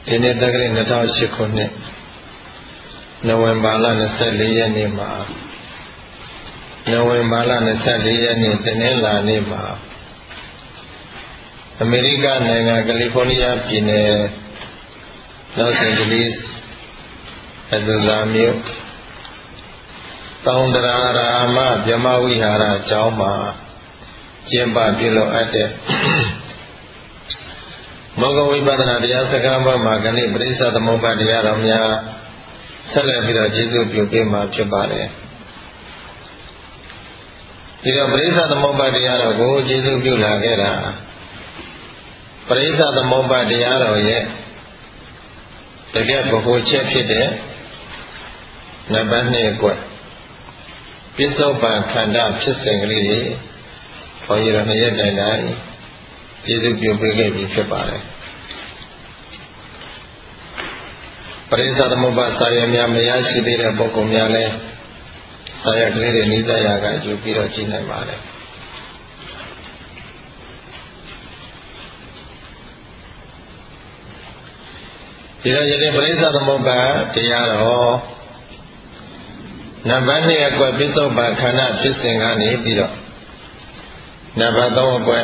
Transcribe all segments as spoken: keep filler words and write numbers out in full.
ဒီနေ့တက္ကရာနှစ်ထောင်ရှစ်ခုနှစ်နိုဝင်ဘာလ၂၄ရက်နေ့မှာနိုဝင်ဘာလ၂၄ရက်နေ့တနင်္လာနေ့မှာအမေရိကနိုင်ငံကယ်လီဖိုးနီးယားပြည်နယ်လော့စ်အိန်ဂျလိစ်အဇူဇာမြို့တောင်တရာရာမဗြဟ္မဝိဟာရကျောင်းမှာကျင်းပပြုလုပ်အပ်တဲ့မောဂဝိပဿနာတရားစကားပေါ်မှာခဏပရိစ္ဆသမုပ္ပါဒတရားတော်များဆက်လက်ပြီးတော့ကျေးဇူးပြုပေးမှာဖြစ်ပါတယ်ဒီတော့ပရိစ္ဆသမုပ္ပါဒတရားတော်ကိုကျေးဇူးပြုလာခဲ့တာပရိစ္ဆသမုပ္ပါဒတရားတော်ရဲ့တကယ်ဗဟိုချက်ဖြစ်တဲ့နံပါတ်နှစ်ကွပစ္စုပန်ခန္ဓာဖြစ်စဉ်ကလေးတွေဘုန်းကြီးတို့နှစ်ရက်တိုင်တိုင်ကျေးဇူးပြုပေးခဲ့ပြီဖြစ်ပါတယ်ပရိစ္ဆသမုပ္ပါစာရများမရရှိသေးတဲ့ပုဂ္ဂိုလ်များလည်းစာရကလေးတွေနိစ္စရာကယူပြီးတော့ကြည့်နိုင်ပါတယ်ဒီတော့ယနေ့ပရိစ္ဆသမုပ္ပါတရားတော်နံပါတ်နှစ်အကွက်ပစ္စုပန်ခန္ဓာဖြစ်စဉ်ကနေပြီးတော့နံပါတ်သုံးအကွက်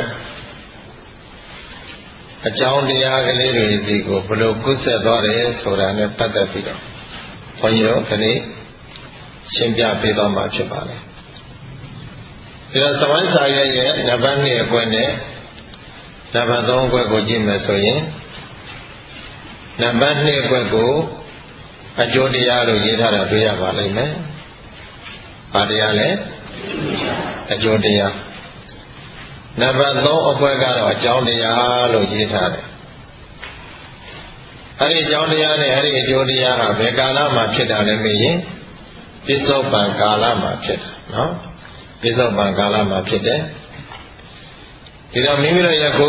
အကြောင်းတရားကလေးတွေဒီကိုဘယ်လိုကုသသွားတယ်ဆိုတာနဲ့ပတ်သက်ပြီးတော့ဘုန်းကြီးတို့ခဏရှင်းပြပေးသွားမှာဖြစ်ပါတယ်ဒီတော့သမိုင်းစာရွက်ရဲ့နံပါတ်နှစ်အကွက်နဲ့နံပါတ်သုံးအကွက်ကိုကြည့်မယ်ဆိုရင်နံပါတ်နှစ်အကွက်ကိုအကျိုးတရားလို့ရေးထားတာတွေ့ရပါလိမ့်မယ်။ဘာတရားလဲအကျိုးတရားနံပါတ်သုံးအကွက်ကတော့အကြောင်းတရားလို့ရေးထားတယ်။အဲဒီအကြောင်းတရားနဲ့အဲဒီအကျိုးတရားဟာဘယ်ကာလမှာဖြစ်တာလဲမေးရင်ပစ္စုပန်ကာလမှာဖြစ်တာနော်ပစ္စုပန်ကာလမှာဖြစ်တယ်။ဒီတော့မိမိတို့ယခု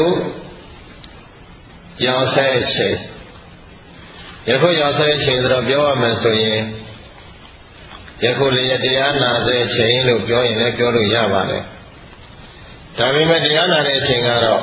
ရောက်ဆဲချိန်ယခုရောက်ဆဲချိန်ဆိုတော့ပြောရမယ်ဆိုရင်ယခုလည်းတရားနာတဲ့ချိန်လို့ပြောရင်လည်းပြောလို့ရပါတယ်ဒါပေမဲ့တရားနာတဲ့အချိန်ကတော့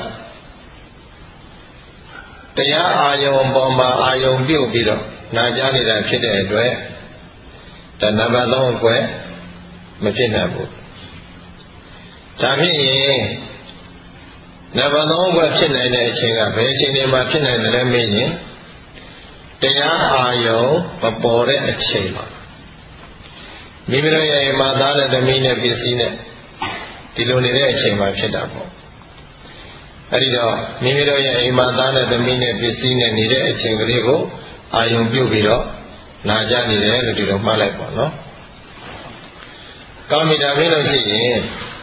တရားအာယုံပေါ်မှာအာယုံပြုတ်ပြီးတော့နာကြားနေတာဖြစ်တဲ့အတွက်ဒါနံပါတ်သုံးအကွယ်မဖြစ်နိုင်ဘူးဒါဖြစ်ရင်နံပါတ်သုံးအကွယ်ဖြစ်နိုင်တဲ့အချိန်ကဘယ်အချိန်တွေမှာဖြစ်နိုင်တယ်လဲမေးရင်တရားအာယုံမပေါ်တဲ့အချိန်မှာမိမိတို့ရဲ့အိမ်မှာသားနဲ့သမီးနဲ့ပစ္စည်းနဲ့ဒီလိုနေတဲ့အချိန်မှာဖြစ်တာပေါ့အဲဒီတော့မိမိတို့ရဲ့အိမ်မှာသားနဲ့သမီးနဲ့ပစ္စည်းနဲ့နေတဲ့အချိန်ကလေးကိုအာယုံပြုတ်ပြီးတော့နာကြနေတယ်လို့ဒီလိုမှတ်လိုက်ပါနော်ကောင်းပြီဒါဖြစ်လို့ရှိရင်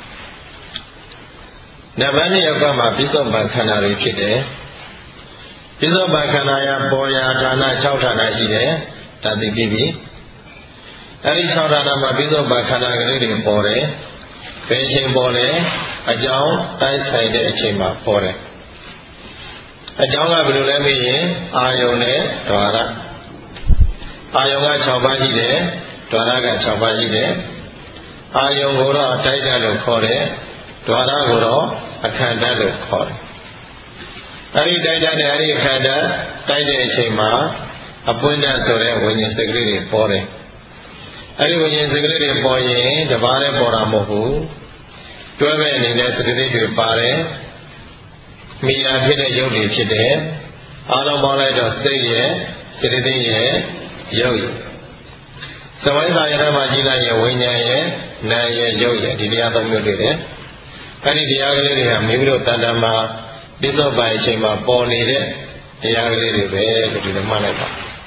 နံပါတ်နှစ်အကွက်မှာပစ္စုပန်ခန္ဓာတွေဖြစ်တယ်ပစ္စုပန်ခန္ဓာရပေါ်ရာဌာန၆ဌာနရှိတယ်ဒါသိပြီပြီအဲဒီ၆ဌာနမှာပစ္စုပန်ခန္ဓာကလေးတွေပေါ်တယ်ဘယ်အချိန်ပေါ်လဲအကြောင်းတိုက်ဆိုင်တဲ့အချိန်မှာပေါ်တယ်အကြောင်းကဘယ်လိုလဲမေးရင်အာယုံနဲ့ဓဝရအာယုံက၆ပါးရှိတယ်ဓဝရက၆ပါးရှိတယ်အာယုံကိုတော့တိုက်တယ်လို့ခေါ်တယ်ဓဝရကိုတော့အခန္ဓာလို့ခေါ်တယ်အဲဒီတိုက်တဲ့အဲဒီခန္ဓာတိုက်တဲ့အချိန်မှာအပွင့်တတ်ဆိုတဲ့ဝိညာဉ်စိတ်ကလေးတွေပေါ်တယ်အဲဒီဝိညာဉ်စိတ်ကလေးတွေပေါ်ရင်တပါးလည်းပေါ်တာမဟုတ်ဘူးတွဲမဲ့အနေနဲ့စတိတွေပါတယ်မိယာဖြစ်တဲ့ရုပ်တွေဖြစ်တယ်အားလုံးပေါင်းလိုက်တော့စိတ်ရဲ့စတိရဲ့ရုပ်ရဲ့သမိုင်းစာရဏမှာကြည့်လိုက်ရင်ဝိညာဉ်ရဲ့နာမ်ရဲ့ရုပ်ရဲ့ဒီတရားသုံးမျိုးတွေ့တယ်အဲဒီတရားကလေးတွေကမိမိတို့တဏ္ဍာမှာပစ္စုပန်အချိန်မှာပေါ်နေတဲ့တရားကလေးတွေပဲလို့ဒီလိုမှတ်လိုက်ပါ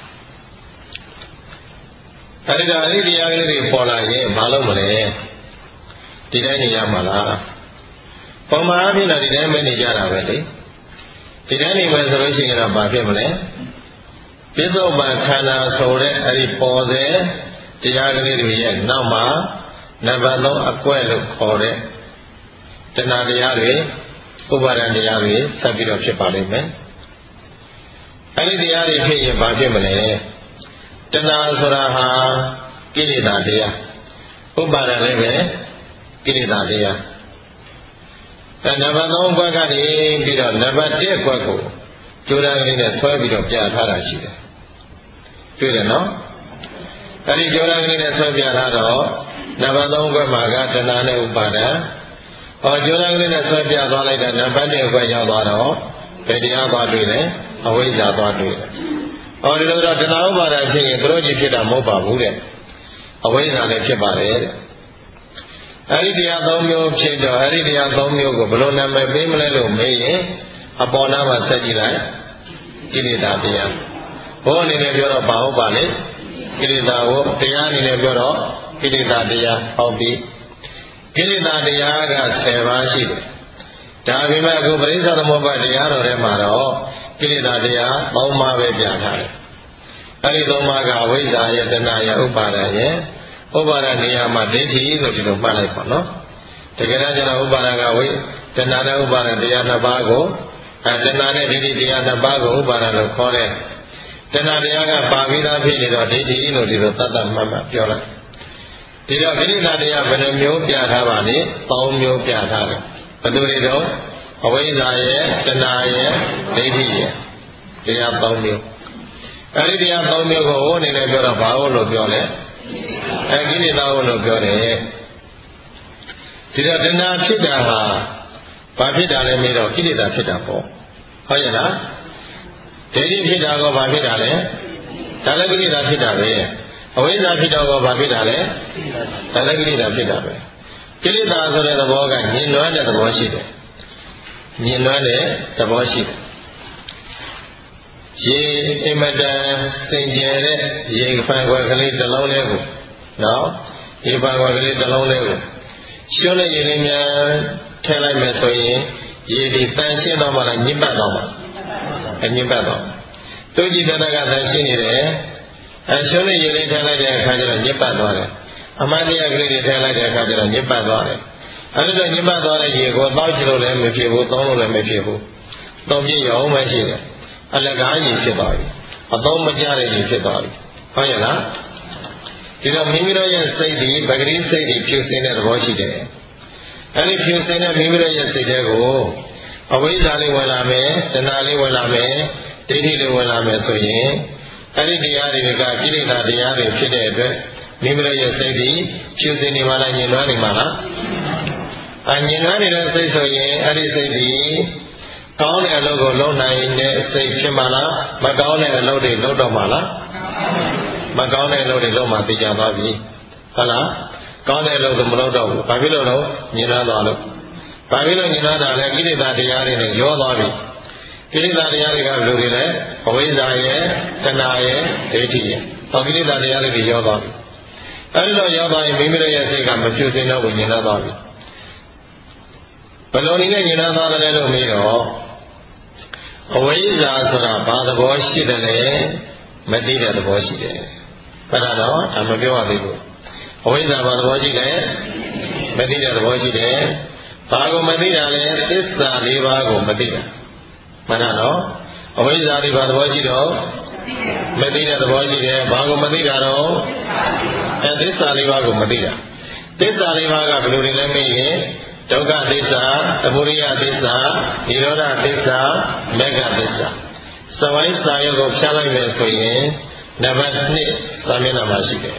အဲဒီတော့အဲဒီတရားကလေးတွေပေါ်လာရင်မလုပ်မလဲဒီတိုင်းနေရမှာလားပုံမှန်အဖြစ်တော့ဒီတိုင်းပဲနေကြတာပဲလေဒီတိုင်းနေမယ်ဆိုလို့ရှိရင်တော့ဘာဖြစ်မလဲပစ္စုပန်ခန္ဓာဆိုတဲ့အဲဒီပေါ်တဲ့တရားကလေးတွေရဲ့နောက်မှာနံပါတ်သုံးအကွက်လို့ခေါ်တဲ့တဏှာတရားတွေဥပါဒံတရားတွေဆက်ပြီးတော့ဖြစ်ပါလိမ့်မယ်အဲဒီတရားတွေဖြစ်ရင်ဘာဖြစ်မလဲတဏှာဆိုတာဟာကိလေသာတရားဥပါဒံလည်းပဲကိလေသာတရားအဲနံပါတ်သုံးဘက်ကနေပြီးတော့နံပါတ်တစ်ဘက်ကိုကျိုးတန်းကလေးနဲ့ဆွဲပြီးတော့ပြထားတာရှိတယ်တွေ့တယ်နော်အဲ့ဒီကျိုးတန်းကလေးနဲ့ဆွဲပြထားတော့နံပါတ်သုံးဘက်မှာကတဏှာနဲ့ဥပါဒံဟောကျိုးတန်းကလေးနဲ့ဆွဲပြသွားလိုက်တာနံပါတ်တစ်ဘက်ရောက်သွားတော့ဘယ်တရားသွားတွေ့လဲအဝိဇ္ဇာသွားတွေ့တယ်ဟောဒီလိုတော့တဏှာဥပါဒံဖြစ်ရင်သူတို့ကြီးဖြစ်တာမဟုတ်ပါဘူးတဲ့အဝိဇ္ဇာလည်းဖြစ်ပါတယ်တဲ့အဲ့ဒီတရားသုံးမျိုးဖြစ်တော့အဲ့ဒီတရားသုံးမျိုးကိုဘယ်လိုနာမည်ပေးမလဲလို့မေးရင်အပေါ်နားမှာဆက်ကြည့်လိုက်ကိလေသာတရားဘုန်းအနေနဲ့ပြောတော့ဘာဟုတ်ပါလဲကိလေသာကိုတရားအနေနဲ့ပြောတော့ကိလေသာတရားဟောပြီးကိလေသာတရားကဆယ်ပါးရှိတယ်ဒါပေမဲ့အခုပရိစ္ဆေသမုပ္ပါတရားတော်ထဲမှာတော့ကိလေသာတရားသုံးပါးပဲပြထားတယ်အဲ့ဒီသုံးပါးကအဝိဇ္ဇာရဲ့တဏှာရဲ့ဥပါဒာရဲ့ဥပါဒနေရာမှာဒိဋ္ဌိလို့ဒီလိုမှတ်လိုက်ပါနော်တကယ်တော့ကျွန်တော်ဥပါဒကဝိတဏှာနဲ့ဥပါဒတရားနှစ်ပါးကိုအဲတဏှာနဲ့ဒိဋ္ဌိတရားနှစ်ပါးကိုဥပါဒလို့ခေါ်တယ်တဏှာတရားကပါပြီးသားဖြစ်နေတော့ဒိဋ္ဌိလို့ဒီလိုသတ်သတ်မှတ်မှတ်ပြောလိုက်ဒီတော့ကိလေသာတရားဘယ်နှမျိုးပြထားပါလဲသုံးမျိုးပြထားတယ်ဘယ်လိုတွေတော့အဝိဇ္ဇာရဲ့တဏှာရဲ့ဒိဋ္ဌိရဲ့တရားသုံးမျိုးအဲဒီတရားသုံးမျိုးကိုဟိုအနေနဲ့ပြောတော့ဘာလို့ပြောလဲအဲကိလေသာလို့ပြောတယ်ဒီတော့တဏှာဖြစ်တာဟာဘာဖြစ်တာလဲမေးတော့ကိလေသာဖြစ်တာပေါ့ဟုတ်ရဲ့လားဒိဋ္ဌိဖြစ်တာကဘာဖြစ်တာလဲဒါလည်းကိလေသာဖြစ်တာပဲအဝိဇ္ဇာဖြစ်တော့ကဘာဖြစ်တာလဲဒါလည်းကိလေသာဖြစ်တာပဲကိလေသာဆိုတဲ့သဘောကညင်လွှမ်းတဲ့သဘောရှိတယ်ညင်လွှမ်းတဲ့သဘောရှိတယ်ရေအင်မတန်စင်ကြယ်တဲ့ရေဖန်ခွက်ကလေးတစ်လုံးလေးကိုနော်ရေဖန်ခွက်ကလေးတစ်လုံးလေးကိုရှုံးတဲ့ရေလေးများထည့်လိုက်မယ်ဆိုရင်ရေဒီတန်ရှင်းတော့မှလားညစ်ပတ်တော့မှအညစ်ပတ်တော့သူကြည်တဏ္ဍကတန်ရှင်းနေတယ်အဲရှုံးတဲ့ရေလေးထည့်လိုက်တဲ့အခါကျတော့ညစ်ပတ်သွားတယ်အမှန်တရားကလေးတွေထည့်လိုက်တဲ့အခါကျတော့ညစ်ပတ်သွားတယ်အဲဒီတော့ညစ်ပတ်သွားတဲ့ရေကိုတောက်ချလို့လည်းမဖြစ်ဘူးသုံးလို့လည်းမဖြစ်ဘူးသုံးပြည့်ရောမှရှိတယ်အလကားကြီးဖြစ်သွားပြီအသုံးမကျတဲ့ကြီးဖြစ်သွားပြီဟုတ်ရဲ့လားဒီတော့မိမိတို့ရဲ့စိတ်ဒီပဂရိစိတ်ဒီဖြူစင်တဲ့သဘောရှိတယ်အဲဒီဖြူစင်တဲ့မိမိတို့ရဲ့စိတ်တွေကိုအဝိဇ္ဇာလေးဝင်လာမယ်တဏှာလေးဝင်လာမယ်ဒိဋ္ဌိလေးဝင်လာမယ်ဆိုရင်အဲဒီတရားတွေကကိလေသာတရားတွေဖြစ်တဲ့အတွက်မိမိတို့ရဲ့စိတ်ဒီဖြူစင်နေမှလားညင်လွှမ်းနေမှလားအညင်လွှမ်းနေတဲ့စိတ်ဆိုရင်အဲဒီစိတ်ဒီကောင်းတဲ့အလုပ်ကိုလုပ်နိုင်တဲ့စိတ်ဖြစ်မှလားမကောင်းတဲ့အလုပ်တွေလုပ်တော့မှလားမကောင်းတဲ့အလုပ်တွေလုပ်မှသိကြသွားပြီဟုတ်လားကောင်းတဲ့အလုပ်ကိုမလုပ်တော့ဘူးဘာဖြစ်လို့လဲညင်လွှမ်းသွားလို့ဘာဖြစ်လို့ညင်လွှမ်းတာလဲကိလေသာတရားတွေနဲ့ရောသွားပြီကိလေသာတရားတွေကဘယ်လိုတွေလဲအဝိဇ္ဇာရဲ့တဏှာရဲ့ဒိဋ္ဌိရဲ့ဟောကိလေသာတရားတွေရောသွားပြီအဲဒီတော့ရောသွားရင်မိမိတို့ရဲ့စိတ်ကမဖြူစင်တော့ဘူးညင်လွှမ်းသွားပြီဘယ်လိုနည်းနဲ့ညင်လွှမ်းသွားတယ်လို့မေးတော့အဝိဇ္ဇာဆိုတာဘာသဘောရှိတယ်လဲမသိတဲ့သဘောရှိတယ်။အဲ့ဒါတော့ဒါမပြောရသေးဘူး။အဝိဇ္ဇာဘာသဘောရှိလဲမသိတဲ့သဘောရှိတယ်။ဘာကိုမသိတာလဲသစ္စာလေးပါးကိုမသိတာ။မှန်လားနော်။အဝိဇ္ဇာဒီဘာသဘောရှိတော့မသိတဲ့သဘောရှိတယ်။ဘာကိုမသိတာတော့အဲသစ္စာလေးပါးကိုမသိတာ။သစ္စာလေးပါးကဘယ်လိုတွေလဲမေးရင်ဒုက္ခသစ္စာသမုဒယသစ္စာនិရောဓသစ္စာမဂ္ဂသစ္စာစဝိုင်းစာရုပ်ကိုဖြားလိုက်မယ်ဆိုရင်နံပါတ်နှစ်စာမျက်နှာမှာရှိတယ်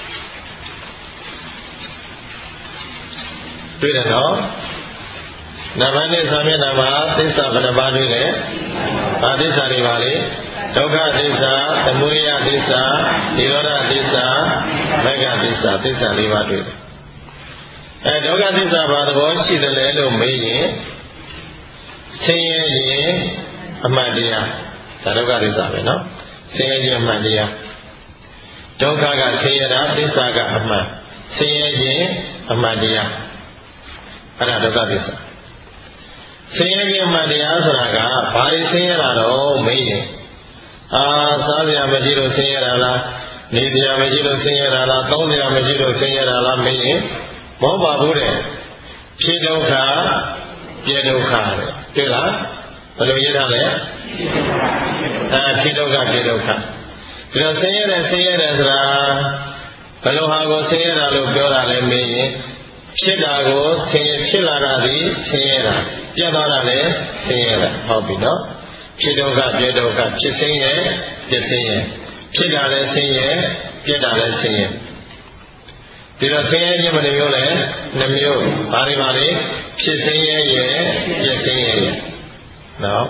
တွေ့တယ်နော်နံပါတ်နှစ်စာမျက်နှာမှာသစ္စာဘယ်နှပါးတွေ့လဲဘာသစ္စာတွေပါလဲဒုက္ခသစ္စာသမုဒယသစ္စာនិရောဓသစ္စာမဂ္ဂသစ္စာသစ္စာလေးပါးတွေ့တယ်အဲဒုက္ခသစ္စာဘာသဘောရှိတယ်လဲလို့မေးရင်ဆင်းရဲခြင်းအမှန်တရားဒါဒုက္ခသစ္စာပဲနော်ဆင်းရဲခြင်းအမှန်တရားဒုက္ခကဆင်းရဲတာသစ္စာကအမှန်ဆင်းရဲခြင်းအမှန်တရားအဲ့ဒါဒုက္ခသစ္စာဆင်းရဲခြင်းအမှန်တရားဆိုတာကဘာတွေဆင်းရဲတာတော့မေးရင်အာစားစရာမရှိလို့ဆင်းရဲတာလားနေစရာမရှိလို့ဆင်းရဲတာလားသုံးစရာမရှိလို့ဆင်းရဲတာလားမေးရင်မဟုတ်ပါဘူးတဲ့ဖြစ်ဒုက္ခပြဒုက္ခတဲ့တွေ့လားဘယ်လိုရေးထားလဲအဲဖြစ်ဒုက္ခပြဒုက္ခဒီတော့ဆင်းရဲတယ်ဆင်းရဲတယ်ဆိုတာဘယ်လိုဟာကိုဆင်းရဲတာလို့ပြောတာလဲမေးရင်ဖြစ်တာကိုဆင်းရဲဖြစ်လာတာဒီဆင်းရဲတာပြတ်သွားတာလည်းဆင်းရဲတာဟုတ်ပြီနော်ဖြစ်ဒုက္ခပြဒုက္ခဖြစ်ဆင်းရဲပြဆင်းရဲဖြစ်တာလည်းဆင်းရဲပြတာလည်းဆင်းရဲဒီတော့ဆင်းရဲခြင်းဘယ်လိုမျိုးလဲနှမျိုးဘာတွေပါလဲဖြစ်ဆင်းရဲရဲ့ပြဆင်းရဲရဲ့နော်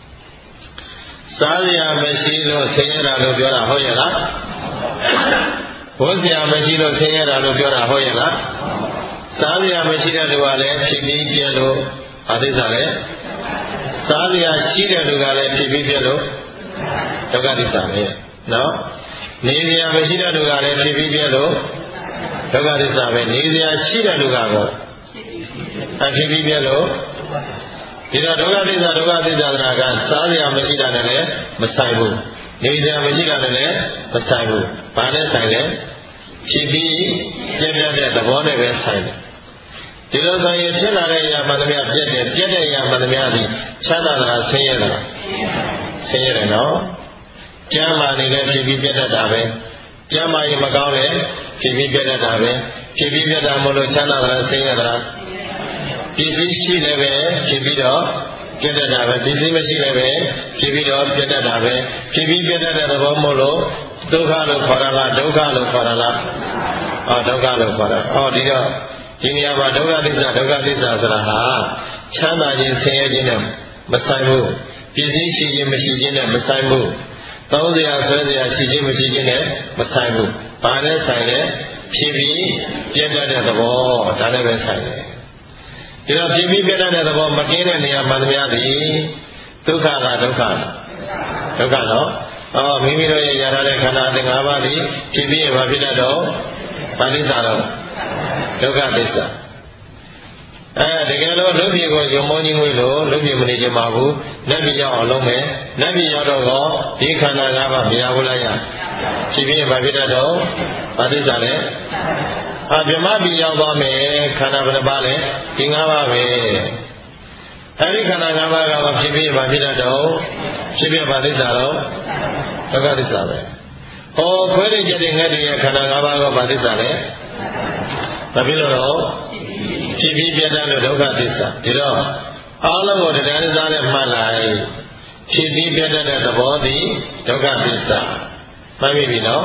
စားရမရှိလို့ဆင်းရဲတာလို့ပြောတာဟုတ်ရဲ့လားဘုဇရာမရှိလို့ဆင်းရဲတာလို့ပြောတာဟုတ်ရဲ့လားစားရမရှိတဲ့လူကလည်းဖြစ်ပြီးပြလို့ဘာသိစားလဲစားရရှိတဲ့လူကလည်းဖြစ်ပြီးပြလို့ဒုက္ခသစ္စာပဲနော်နေရမရှိတဲ့လူကလည်းဖြစ်ပြီးပြလို့ဒုက္ခသစ္စာပဲနေရရှိတဲ့လူကတော့အဖြစ်ပြီးပြလို့ဒီတော့ဒုက္ခသစ္စာဒုက္ခသစ္စာကစားရမရှိတာနဲ့လည်းမဆိုင်ဘူးနေရမရှိတာနဲ့လည်းမဆိုင်ဘူးဘာနဲ့ဆိုင်လဲဖြစ်ပြီးပြည့်ပြည့်တဲ့သဘောနဲ့ပဲဆိုင်တယ်ဒီလိုဆိုရင်ဖြစ်လာတဲ့အရာမှန်သမျှပြည့်တယ်ပြည့်တဲ့အရာမှန်သမျှဒီချမ်းသာတာဆင်းရဲတာဆင်းရဲတယ်နော်ကျမ်းမာနေလည်းဖြစ်ပြီးပြည့်တတ်တာပဲကျမ်းမာရင်မကောင်းလည်းဖြစ်ပြီးပြည့်တတ်တာပဲဖြစ်ပြီးပြည့်တာမလို့ချမ်းသာတာဆင်းရဲတာဖြစ်ပြီးရှိလည်းပဲဖြစ်ပြီးတော့ပြည့်တတ်တာပဲဒီစိမရှိလည်းပဲဖြစ်ပြီးတော့ပြည့်တတ်တာပဲဖြစ်ပြီးပြည့်တတ်တဲ့သဘောမို့လို့ဒုက္ခလို့ခေါ်တာလားဒုက္ခလို့ခေါ်တာလားအော်ဒုက္ခလို့ခေါ်တာအော်ဒီတော့ဒီနေရာမှာဒုက္ခသစ္စာဒုက္ခသစ္စာဆိုတာဟာချမ်းသာခြင်းဆင်းရဲခြင်းနဲ့မဆိုင်ဘူးပြည့်စည်ရှိခြင်းမရှိခြင်းနဲ့မဆိုင်ဘူးသုံးစရာဆွဲစရာရှိခြင်းမရှိခြင်းနဲ့မဆိုင်ဘူးဘာနဲ့ဆိုင်လဲဖြစ်ပြီးပြည့်တတ်တဲ့သဘောဒါနဲ့ပဲဆိုင်တယ်ဒီတော့ဖြစ်ပြီးပြည့်တတ်တဲ့သဘောမကင်းတဲ့နေရာမှန်သမျှသည်ဒုက္ခကဒုက္ခဒုက္ခတော့အော်မိမိတို့ရဲ့ရထားတဲ့ခန္ဓာအသင်္၅ပါးသည်ဖြစ်ပြီးရင်ဘာဖြစ်တတ်တော့ဘာသစ္စာတော့ဒုက္ခသစ္စာအဲတကယ်လို့လူပြည်ကိုယုံမောကြီးငွေလို့လူပြည်မနေကြပါဘူးနတ်ပြည်ရောက်အောင်လုပ်မယ်နတ်ပြည်ရောက်တော့ကောဒီခန္ဓာ၅ပါးမရဘူးလားရဖြစ်ပြီးဘာဖြစ်တတ်တော့ဘာသစ္စာလဲအာဗြဟ္မပြည်ရောက်သွားမယ်ခန္ဓာဘယ်နှပါလဲဒီ၅ပါးပဲအဲဒီခန္ဓာ၅ပါးကဖြစ်ပြီးဘာဖြစ်တတ်တော့ဖြစ်ပြီးဘာသစ္စာတော့ဒုက္ခသစ္စာပဲဟောခွဲတဲ့ကြတဲ့ငါတည်းရဲ့ခန္ဓာ၅ပါးကဘာသစ္စာလဲဘာဖြစ်လို့တော့ဖြစ်ပြီးပြတ်တဲ့ဒုက္ခသစ္စာဒီတော့အားလုံးကိုတရားစားနဲ့မှတ်လိုက်ဖြစ်ပြီးပြတ်တဲ့သဘောသည်ဒုက္ခသစ္စာမှတ်ပြီနော်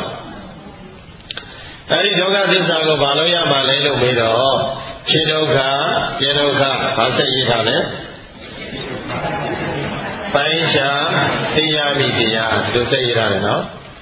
အဲဒီဒုက္ခသစ္စာကိုဘာလို့ရမှာလဲလို့မေးတော့ဖြစ်ဒုက္ခပြဒုက္ခဘာဆက်ရထားလဲပိုင်းခြားသိရမိတရားဒီဆက်ရထားတယ်နော်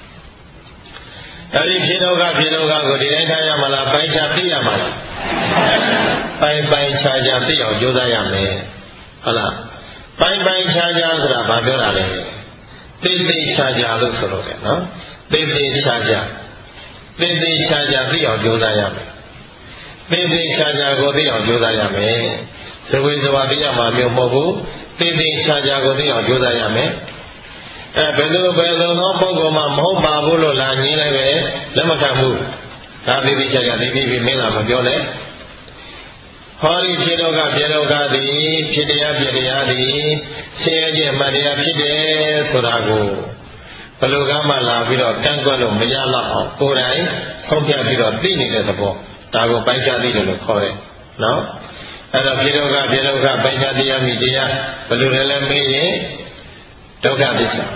အဲဒီဖြစ်ဒုက္ခဖြစ်ဒုက္ခကိုဒီတိုင်းထားရမှာလားပိုင်းခြားသိရမှာလားပိုင်းပိုင်းခြားခြားသိအောင်ကြိုးစားရမယ်ဟုတ်လားပိုင်းပိုင်းခြားခြားဆိုတာဘာပြောတာလဲသိသိခြားခြားလို့ဆိုလို့တယ်နော်သိသိခြားခြားသိသိခြားခြားသိအောင်ကြိုးစားရမယ်သိသိခြားခြားကိုသိအောင်ကြိုးစားရမယ်ဇဝေဇဝသိရမှာမျိုးမဟုတ်ဘူးသိသိခြားခြားကိုသိအောင်ကြိုးစားရမယ်အဲဘယ်လိုဘယ်လိုသောပုဂ္ဂိုလ်မှမဟုတ်ပါဘူးလို့လာငင်းလိုက်ပဲလက်မခံဘူးဒါသိသိခြားခြားသိပြီးမင်းကမပြောနဲ့ဟောဒီဖြစ်ဒုက္ခပြဒုက္ခသည်ဖြစ်တရားပြတရားသည်ဆင်းရဲခြင်းမှတရားဖြစ်တယ်ဆိုတာကိုဘယ်လိုကမှလာပြီးတော့ကန့်ကွက်လို့မရတော့အောင်ကိုယ်တိုင်ဆုံးဖြတ်ပြီးတော့သိနေတဲ့သဘောဒါကိုပိုင်းခြားသိတယ်လို့ခေါ်တယ်နော်အဲ့တော့ဖြစ်ဒုက္ခပြဒုက္ခပိုင်းခြားသိရမိတရားဘယ်လိုလဲလဲမေးရင်ဒုက္ခသစ္စာ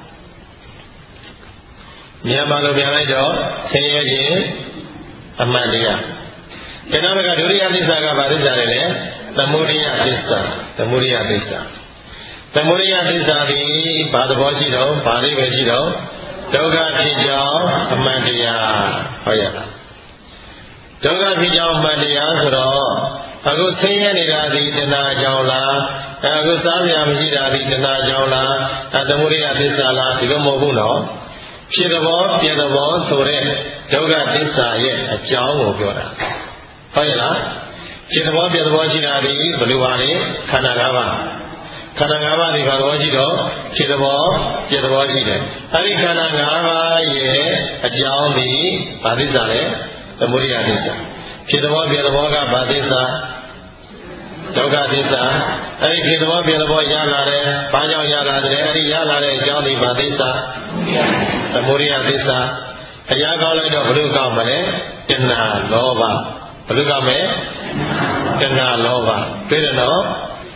မြန်မာလိုပြန်လိုက်တော့ဆင်းရဲခြင်းအမှန်တရားကျန်တဲ့ကဒုတိယသစ္စာကဘာသစ္စာလဲလဲသမုဒိယသစ္စာသမုဒိယသစ္စာသမုဒိယသစ္စာဒီဘာသဘောရှိတော့ဘာလေးပဲရှိတော့ဒုက္ခဖြစ်ကြောင်းအမှန်တရားဟောရတာဒုက္ခဖြစ်ကြောင်းအမှန်တရားဆိုတော့အခုဆင်းရဲနေတာဒီတဏှာကြောင့်လားအခုစားစရာမရှိတာဒီတဏှာကြောင့်လားသမုဒိယသစ္စာလားဒီလိုမဟုတ်ဘူးနော်ဖြစ်သဘောပြသဘောဆိုတဲ့ဒုက္ခသစ္စာရဲ့အကြောင်းကိုပြောတာဟုတ်ရဲ့လားဖြစ်သဘောပြသဘောရှိတာဒီဘယ်လိုပါလဲခန္ဓာ၅ပါးခန္ဓာ၅ပါးဒီဘာသဘောရှိတော့ဖြစ်သဘောပြသဘောရှိတယ်အဲဒီခန္ဓာ၅ပါးရဲ့အကြောင်းဒီဘာသစ္စာလဲသမုဒိယသစ္စာဖြစ်သဘောပြသဘောကဘာသစ္စာဒုက္ခသစ္စာအဲဒီဖြစ်သဘောပြသဘောရလာတယ်ဘာကြောင့်ရလာတယ်အဲဒီရလာတဲ့အကြောင်းဒီဘာသစ္စာသမုဒိယသစ္စာအရာကောင်းလိုက်တော့ဘယ်လိုကောင်းမလဲတဏှာလောဘဘယ်လိုကောင်းမလဲတဏှာလောဘတွေ့တယ်နော်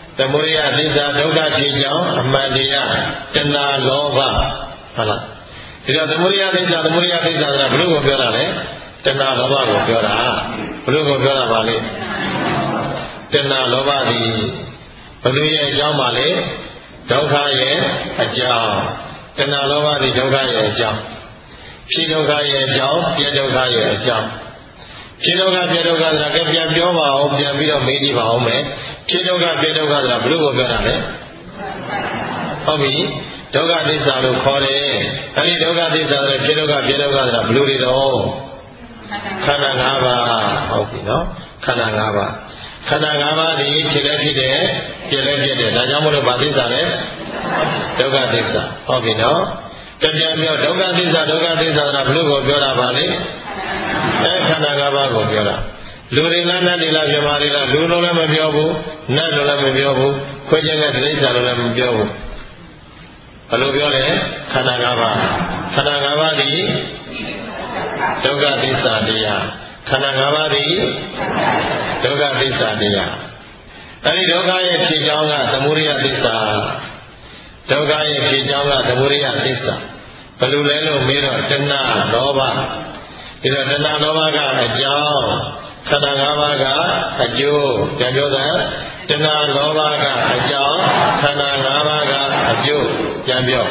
သမုဒိယသစ္စာဒုက္ခဖြစ်ကြောင်းအမှန်တရားတဏှာလောဘဟုတ်လားဒီတော့သမုဒိယသစ္စာသမုဒိယသစ္စာဆိုတာဘယ်လိုကိုပြောတာလဲတဏှာလောဘကိုပြောတာဘယ်လိုကိုပြောတာပါလဲတဏှာလောဘသည်ဘယ်လိုရဲ့အကြောင်းပါလဲဒုက္ခရဲ့အကြောင်းတဏှာလောဘသည်ဒုက္ခရဲ့အကြောင်းဖြစ်ဒုက္ခရဲ့အကြောင်းပြဒုက္ခရဲ့အကြောင်းဖြစ်ဒုက္ခပြဒုက္ခဆိုတာကပြန်ပြောပါအောင်ပြန်ပြီးတော့မေးကြည့်ပါအောင်မယ်ဖြစ်ဒုက္ခပြဒုက္ခဆိုတာဘယ်လိုကိုပြောတာလဲဟုတ်ပြီဒုက္ခသစ္စာလို့ခေါ်တယ်အဲဒီဒုက္ခသစ္စာဆိုဖြစ်ဒုက္ခပြဒုက္ခဆိုတာဘယ်လိုတွေတော့ခန္ဓာ၅ပါးဟုတ်ပြီနော်ခန္ဓာ၅ပါးခန္ဓာ၅ပါးဒီဖြစ်လည်းဖြစ်တယ်ပြလည်းဖြစ်တယ်ဒါကြောင့်မလို့ဗာသစ္စာလဲဒုက္ခသစ္စာဟုတ်ပြီနော်ကြံပြန်ပြောဒုက္ခသစ္စာဒုက္ခသစ္စာဆိုတာဘယ်လိုကိုပြောတာပါလဲအဲခန္ဓာ၅ပါးကိုပြောတာလူတွေလားနတ်တွေလားပြမာတွေလားလူလုံးလည်းမပြောဘူးနတ်လုံးလည်းမပြောဘူးခွဲခြင်းနဲ့တိရစ္ဆာန်လုံးလည်းမပြောဘူးဘယ်လိုပြောလဲခန္ဓာ၅ပါးခန္ဓာ၅ပါးဒီဒုက္ခသစ္စာတရားခန္ဓာ၅ပါးဒီဒုက္ခသစ္စာတရားအဲဒီဒုက္ခရဲ့ဖြစ်ကြောင်းကသမုဒိယသစ္စာဒုက္ခရဲ့ဖြစ်ကြောင်းကသမုဒိယသစ္စာဘယ်လိုလဲလို့မေးတော့တဏှာလောဘဒီတော့တဏှာလောဘကအကြောင်းခန္ဓာ၅ပါးကအကျိုးပြန်ပြောတာတဏှာလောဘကအကြောင်းခန္ဓာ၅ပါးကအကျိုးပြန်ပြော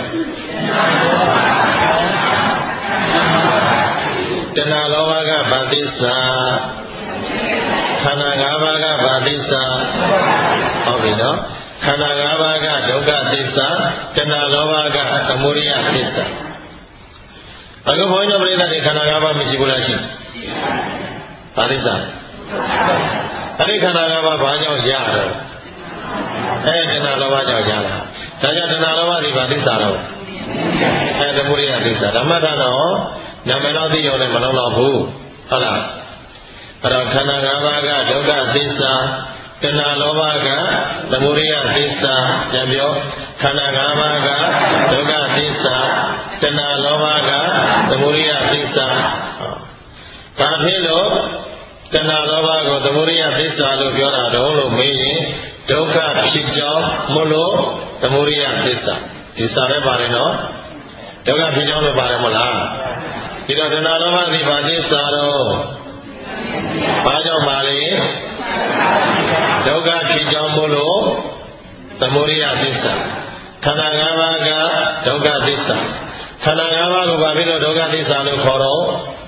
တဏှာလောဘကဗာသစ္စာခန္ဓာ၅ပါးကဗာသစ္စာဟုတ်ပြီနော်ခန္ဓာ၅ပါးကဒုက္ခသစ္စာတဏှာလောဘကသမုဒိယသစ္စာအခုဘုန်းကြီးတို့ပြိဿတွေခန္ဓာ၅ပါးမရှိဘူးလားရှိဗာသစ္စာအဲ့ဒီခန္ဓာ၅ပါးဘာကြောင့်ရတော့အဲတဏှာလောဘကြောင့်ရတာဒါကြောင့်တဏှာလောဘဒီဗာသစ္စာတော့အဲသမုဒိယသစ္စာဓမ္မထတော့နာမည်တော်သိရုံနဲ့မလုံးတော့ဘူးဟုတ်လားအဲ့တော့ခန္ဓာ၅ပါးကဒုက္ခသစ္စာတဏှာလောဘကသမုဒိယသစ္စာပြန်ပြောခန္ဓာ၅ပါးကဒုက္ခသစ္စာတဏှာလောဘကသမုဒိယသစ္စာဘာဖြစ်လို့တဏှာလောဘကိုသမုဒိယသစ္စာလို့ပြောတာတော့လို့မေးရင်ဒုက္ခဖြစ်ကြောင်းမို့လို့သမုဒိယသစ္စာဒီစာရဲပါတယ်နော်ဒုက္ခဖြစ်ကြောင်းလို့ပါတယ်မလားဒီတော့တဏှာလောဘဒီဘာသစ္စာတော့ဘာကြောင့်ပါလဲဒုက္ခဖြစ်ကြောင်းမို့လို့သမုဒိယသစ္စာခန္ဓာ၅ပါးကဒုက္ခသစ္စာခန္ဓာ၅ပါးကိုဘာဖြစ်လို့ဒုက္ခသစ္စာလို့ခေါ်တော့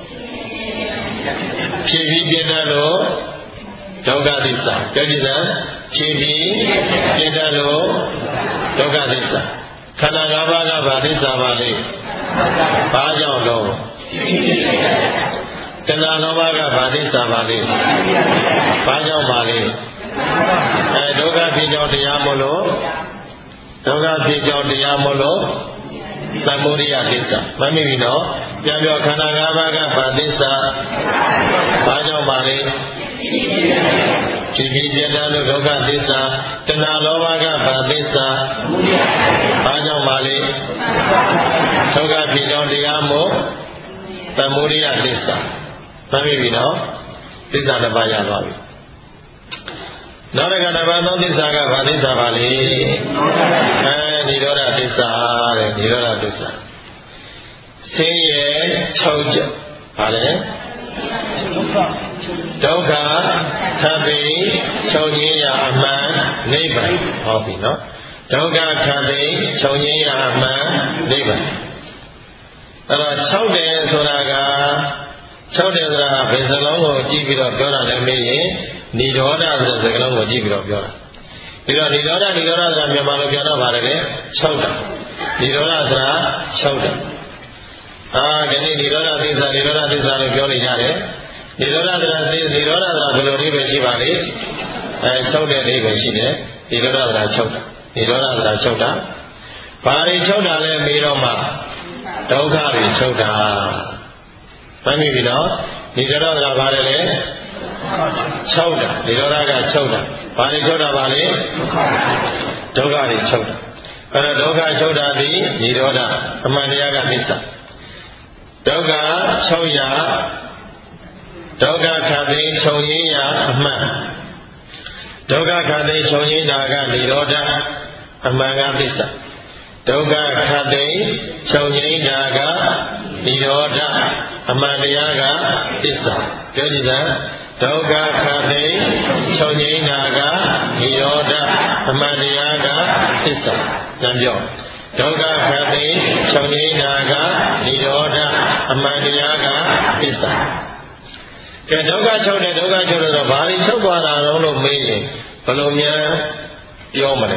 ဖြစ်ပြီးပြည့်တယ်လို့ဒုက္ခသစ္စာပြောကြည့်စမ်းဖြစ်ပြီးပြည့်တယ်လို့ဒုက္ခသစ္စာခန္ဓာ၅ပါးကဘာသစ္စာပါလဲဘာကြောင့်တော့တဏှာလောဘကဘာသစ္စာပါလဲဘာကြောင့်ပါလဲအဲဒုက္ခဖြစ်ကြောင်းတရားမို့လို့ဒုက္ခဖြစ်ကြောင်းတရားမို့လို့သမုဒိယသစ္စာမမိပြီနော်ပြန်ပြောခန္ဓာ၅ပါးကဘာသစ္စာဘာကြောင့်ပါလဲဖြစ်ပြီးပြည့်တယ်လို့ဒုက္ခသစ္စာတဏှာလောဘကဘာသစ္စာဘာကြောင့်ပါလဲဒုက္ခဖြစ်ကြောင်းတရားမို့သမုဒိယသစ္စာမမိပြီနော်သစ္စာတစ်ပါးရသွားပြီနောက်တစ်ခါတစ်ပါးသောသစ္စာကဘာသစ္စာပါလဲအဲនិရောဓသစ္စာတဲ့និရောဓသစ္စာဆင်းရဲချုပ်ချက်ဘာလဲဒုက္ခခပ်ပြီးချုပ်ငြိမ်းရာအမှန်နိဗ္ဗာန်ဟောပြီနော်ဒုက္ခခပ်ပြီးချုပ်ငြိမ်းရာအမှန်နိဗ္ဗာန်အဲ့တော့ချုပ်တယ်ဆိုတာကချုပ်တယ်ဆိုတာဘယ်စလုံးကိုကြည့်ပြီးတော့ပြောတာလဲမေးရင်និရောဓဆိုတဲ့စကားလုံးကိုကြည့်ပြီးတော့ပြောတာပြီးတော့និရောဓនិရောဓဆိုတာမြန်မာလိုပြောတော့ပါတယ်လေချုပ်တာនិရောဓဆိုတာချုပ်တာအာဒီနေ့និရောဓသစ္စာនិရောဓသစ္စာလို့ပြောနေကြတယ်និရောဓဆိုတာនិရောဓဆိုတာဘယ်လိုနည်းပဲရှိပါလိမ့်အဲချုပ်တဲ့နည်းပဲရှိတယ်និရောဓဆိုတာချုပ်တာនិရောဓဆိုတာချုပ်တာဘာတွေချုပ်တာလဲမေးတော့မှဒုက္ခတွေချုပ်တာသိပြီပြီနော်និရောဓဆိုတာဘာလဲလဲချုပ်တာនិရောဓကချုပ်တာဘာတွေချုပ်တာပါလဲဒုက္ခတွေချုပ်တာအဲ့တော့ဒုက္ခချုပ်တာဒီនិရောဓအမှန်တရားကသစ္စာဒုက္ခချုပ်ရာဒုက္ခခပ်ပြီးချုပ်ရင်းရာအမှန်ဒုက္ခခတ်သိချုပ်ငြိမ်းတာကនិရောဓအမှန်ကသစ္စာဒုက္ခခတ်သိချုပ်ငြိမ်းတာကនិရောဓအမှန်တရားကသစ္စာပြောကြည့်စမ်းဒုက္ခခတ်သိချုပ်ငြိမ်းတာကនិရောဓအမှန်တရားကသစ္စာဉာဏ်ပြောဒုက္ခခတ်သိချုပ်ငြိမ်းတာကនិရောဓအမှန်တရားကသစ္စာကဲဒုက္ခချုပ်တယ်ဒုက္ခချုပ်လို့တော့ဘာလို့ချုပ်သွားတာတော့လို့မေးရင်ဘယ်လိုများပြောမလဲ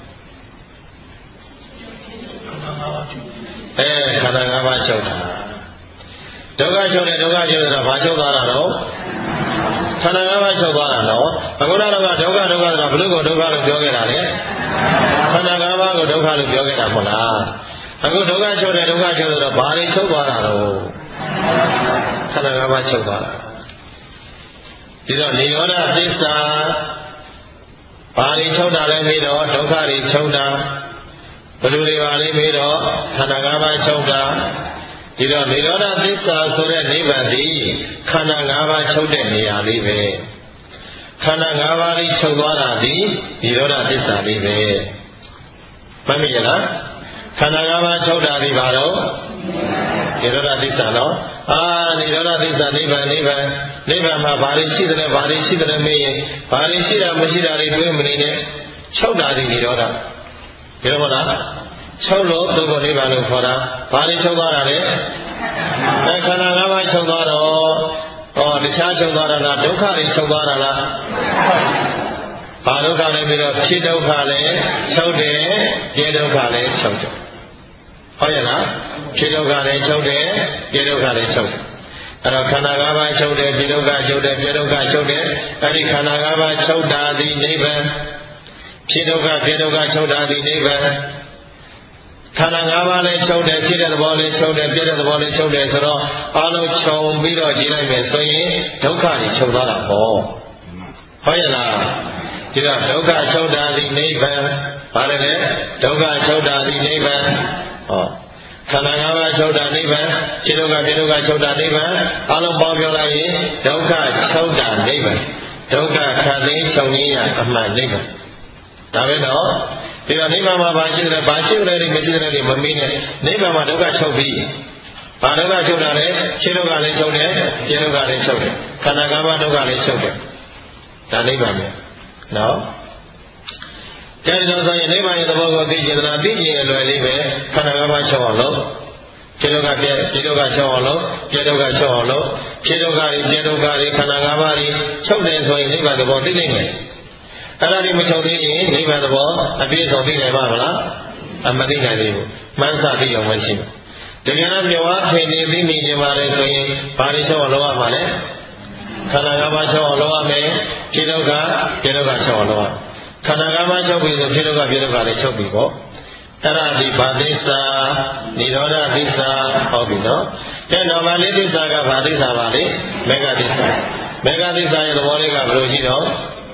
အဲခန္ဓာ၅ပါးချုပ်တာဒုက္ခချုပ်တယ်ဒုက္ခချုပ်တော့ဘာချုပ်သွားတာတော့ခန္ဓာ၅ပါးချုပ်သွားတာနော်အခုတော့ကဒုက္ခဒုက္ခဆိုတာဘယ်လိုကိုဒုက္ခလို့ပြောခဲ့တာလဲခန္ဓာ၅ပါးကိုဒုက္ခလို့ပြောခဲ့တာမဟုတ်လားအခုဒုက္ခချုပ်တယ်ဒုက္ခချုပ်တော့ဘာတွေချုပ်သွားတာတော့ခန္ဓာ၅ပါးချုပ်သွားတာဒီတော့និရောဓသစ္စာဘာတွေချုပ်တာလဲမေးတော့ဒုက္ခတွေချုပ်တာဘယ်လိုတွေပါလဲမေးတော့ခန္ဓာ၅ပါးချုပ်တာဒီတော့និရောဓသစ္စာဆိုတဲ့နိဗ္ဗာန်ဒီခန္ဓာ၅ပါးချုပ်တဲ့နေရာလေးပဲခန္ဓာ၅ပါးလေးချုပ်သွားတာဒီនិရောဓသစ္စာလေးပဲမှတ်မိကြလားခန္ဓာ၅ပါးချုပ်တာဒီပါတော့និရောဓသစ္စာနော်အာនិရောဓသစ္စာနိဗ္ဗာန်နိဗ္ဗာန်နိဗ္ဗာန်မှာဘာတွေရှိတယ်ဘာတွေရှိတယ်မေးရင်ဘာတွေရှိတာမရှိတာတွေတွေးမနေနဲ့ချုပ်တာဒီនិရောဓဒီလိုမလားချုပ်လို့ဒုက္ခနိဗ္ဗာန်လို့ခေါ်တာဘာတွေချုပ်သွားတာလဲအဲခန္ဓာ၅ပါးချုပ်သွားတော့ဟောတခြားချုပ်သွားတာလားဒုက္ခတွေချုပ်သွားတာလားဘာဒုက္ခလဲပြီးတော့ဖြစ်ဒုက္ခလည်းချုပ်တယ်ပြဒုက္ခလည်းချုပ်တယ်ဟုတ်ရဲ့လားဖြစ်ဒုက္ခလည်းချုပ်တယ်ပြဒုက္ခလည်းချုပ်တယ်အဲ့တော့ခန္ဓာ၅ပါးချုပ်တယ်ပြဒုက္ခချုပ်တယ်ပြဒုက္ခချုပ်တယ်အဲ့ဒီခန္ဓာ၅ပါးချုပ်တာဒီနိဗ္ဗာန်ဖြစ်ဒုက္ခပြဒုက္ခချုပ်တာဒီနိဗ္ဗာန်ခန္ဓာ၅ပါးလည်းချုပ်တယ်ဖြစ်တဲ့သဘောလည်းချုပ်တယ်ပြတဲ့သဘောလည်းချုပ်တယ်ဆိုတော့အလုံးခြုံပြီးတော့ကြည့်လိုက်မယ်ဆိုရင်ဒုက္ခတွေချုပ်သွားတာပေါ့ဟုတ်ရဲ့လားဒီတော့ဒုက္ခချုပ်တာဒီနိဗ္ဗာန်ဘာလဲလဲဒုက္ခချုပ်တာဒီနိဗ္ဗာန်ဟောခန္ဓာ၅ပါးချုပ်တာနိဗ္ဗာန်ဖြစ်ဒုက္ခပြဒုက္ခချုပ်တာနိဗ္ဗာန်အလုံးပေါင်းပြောလိုက်ရင်ဒုက္ခချုပ်တာနိဗ္ဗာန်ဒုက္ခခတ်သိမ်းချုပ်ငြိမ်းရအမှန်နိဗ္ဗာန်ဒါပဲတော့ဒီတော့နိဗ္ဗာန်မှာဘာရှိတယ်ဘာရှိတယ်မရှိတယ်တွေမမင်းနဲ့နိဗ္ဗာန်မှာဒုက္ခချုပ်ပြီးဘာဒုက္ခချုပ်တာလဲခြေဒုက္ခလည်းချုပ်တယ်ပြဒုက္ခလည်းချုပ်တယ်ခန္ဓာ၅ပါးဒုက္ခလည်းချုပ်တယ်ဒါနိဗ္ဗာန်ပဲနော်ကျန်တဲ့ဆိုရင်နိဗ္ဗာန်ရဲ့သဘောကိုသိကျင်တာသိကျင်ရလွယ်လေးပဲခန္ဓာ၅ပါးချုပ်အောင်လို့ခြေဒုက္ခပြခြေဒုက္ခချုပ်အောင်လို့ပြဒုက္ခချုပ်အောင်လို့ခြေဒုက္ခတွေပြဒုက္ခတွေခန္ဓာ၅ပါးတွေချုပ်တယ်ဆိုရင်နိဗ္ဗာန်သဘောသိနိုင်တယ်အဲ့ဒါတွေမချုပ်သေးရင်နိဗ္ဗာန်သဘောအပြည့်စုံသိနိုင်ပါမလားအမသိနိုင်သေးဘူးမှန်းဆသိအောင်မရှိဘူးတကယ်တော့မြေဝါထင်နေသိနေကြပါလေဆိုရင်ဘာတွေချုပ်အောင်လုပ်ရမှာလဲခန္ဓာ၅ပါးချုပ်အောင်လုပ်ရမယ်ခြေဒုက္ခပြဒုက္ခချုပ်အောင်လုပ်ရခန္ဓာ၅ပါးချုပ်ပြီဆိုခြေဒုက္ခပြဒုက္ခလည်းချုပ်ပြီပေါ့အဲ့ဒါဒီဘာသစ္စာនិရောဓသစ္စာဟုတ်ပြီနော်တဲ့တော့ဗာလေးသစ္စာကဘာသစ္စာပါလဲမေဃသစ္စာမေဃသစ္စာရဲ့သဘောလေးကဘယ်လိုရှိတော့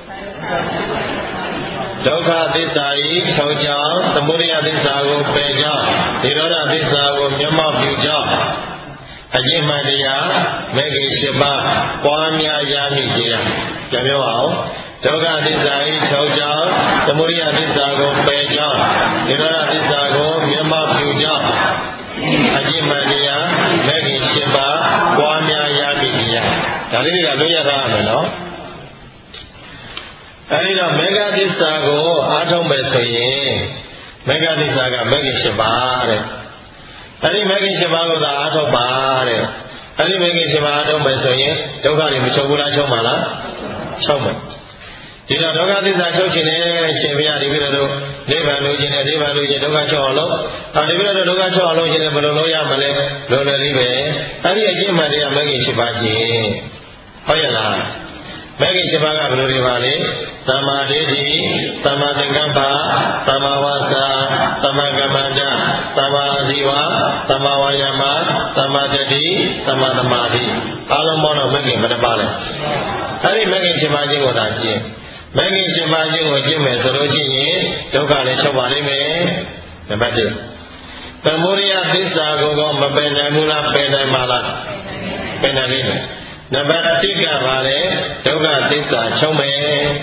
ဒုက္ခသစ္စာဤချုပ်ကြောင်းသမုဒယသစ္စာကိုပယ်ကြောင်းនិရောဓသစ္စာကိုမျက်မှောက်ပြုကြောင်းအကျင့်မှန်တရားမေဃ၈ပါးပွားများရမည်တရားပြန်ပြောအောင်ဒုက္ခသစ္စာဤချုပ်ကြောင်းသမုဒယသစ္စာကိုပယ်ကြောင်းនិရောဓသစ္စာကိုမျက်မှောက်ပြုကြောင်းအကျင့်မှန်တရားမေဃ၈ပါးပွားများရမည်တရားဒါလေးတွေကလွတ်ရထားရမယ်နော်အဲဒီတော့မေဃသစ္စာကိုအားထုတ်မယ်ဆိုရင်မေဃသစ္စာကမေဃ၈ပါးတဲ့အဲဒီမေဃ၈ပါးကိုသာအားထုတ်ပါတဲ့အဲဒီမေဃ၈ပါးအားထုတ်မယ်ဆိုရင်ဒုက္ခတွေမချုပ်ဘူးလားချုပ်မှာလားချုပ်မယ်ဒီတော့ဒုက္ခသစ္စာချုပ်ခြင်းနဲ့ရှင်ဘုရားဒီပြတော့နိဗ္ဗာန်လိုချင်တယ်နိဗ္ဗာန်လိုချင်ဒုက္ခချုပ်အောင်လို့အဲဒီပြတော့ဒုက္ခချုပ်အောင်လို့ရှင်တယ်ဘယ်လိုလုပ်ရမလဲလိုလေလေးပဲအဲဒီအကျင့်မှန်တရားမေဃ၈ပါးချင်းဟုတ်ရဲ့လားမေဃ၈ပါးကဘယ်လိုတွေပါလဲသမ္မာဒိဋ္ဌိသမ္မာသင်္ကပ္ပသမ္မာဝါစာသမ္မာကမ္မန္တသမ္မာအာဇီဝသမ္မာဝါယာမသမ္မာတတိသမ္မာသမာဓိအလုံးပေါင်းတော့မေဃဘယ်နှပါလဲအဲဒီမေဃ၈ပါးချင်းကိုသာကျင့်မေဃ၈ပါးချင်းကိုကျင့်မယ်ဆိုလို့ရှိရင်ဒုက္ခလည်းချုပ်ပါလိမ့်မယ်နံပါတ်၁သမုဒယသစ္စာကိုတော့မပယ်နိုင်ဘူးလားပယ်နိုင်ပါလားပယ်နိုင်လိမ့်မယ်နံပါတ်၁ကပါလေဒုက္ခသစ္စာချုပ်မယ်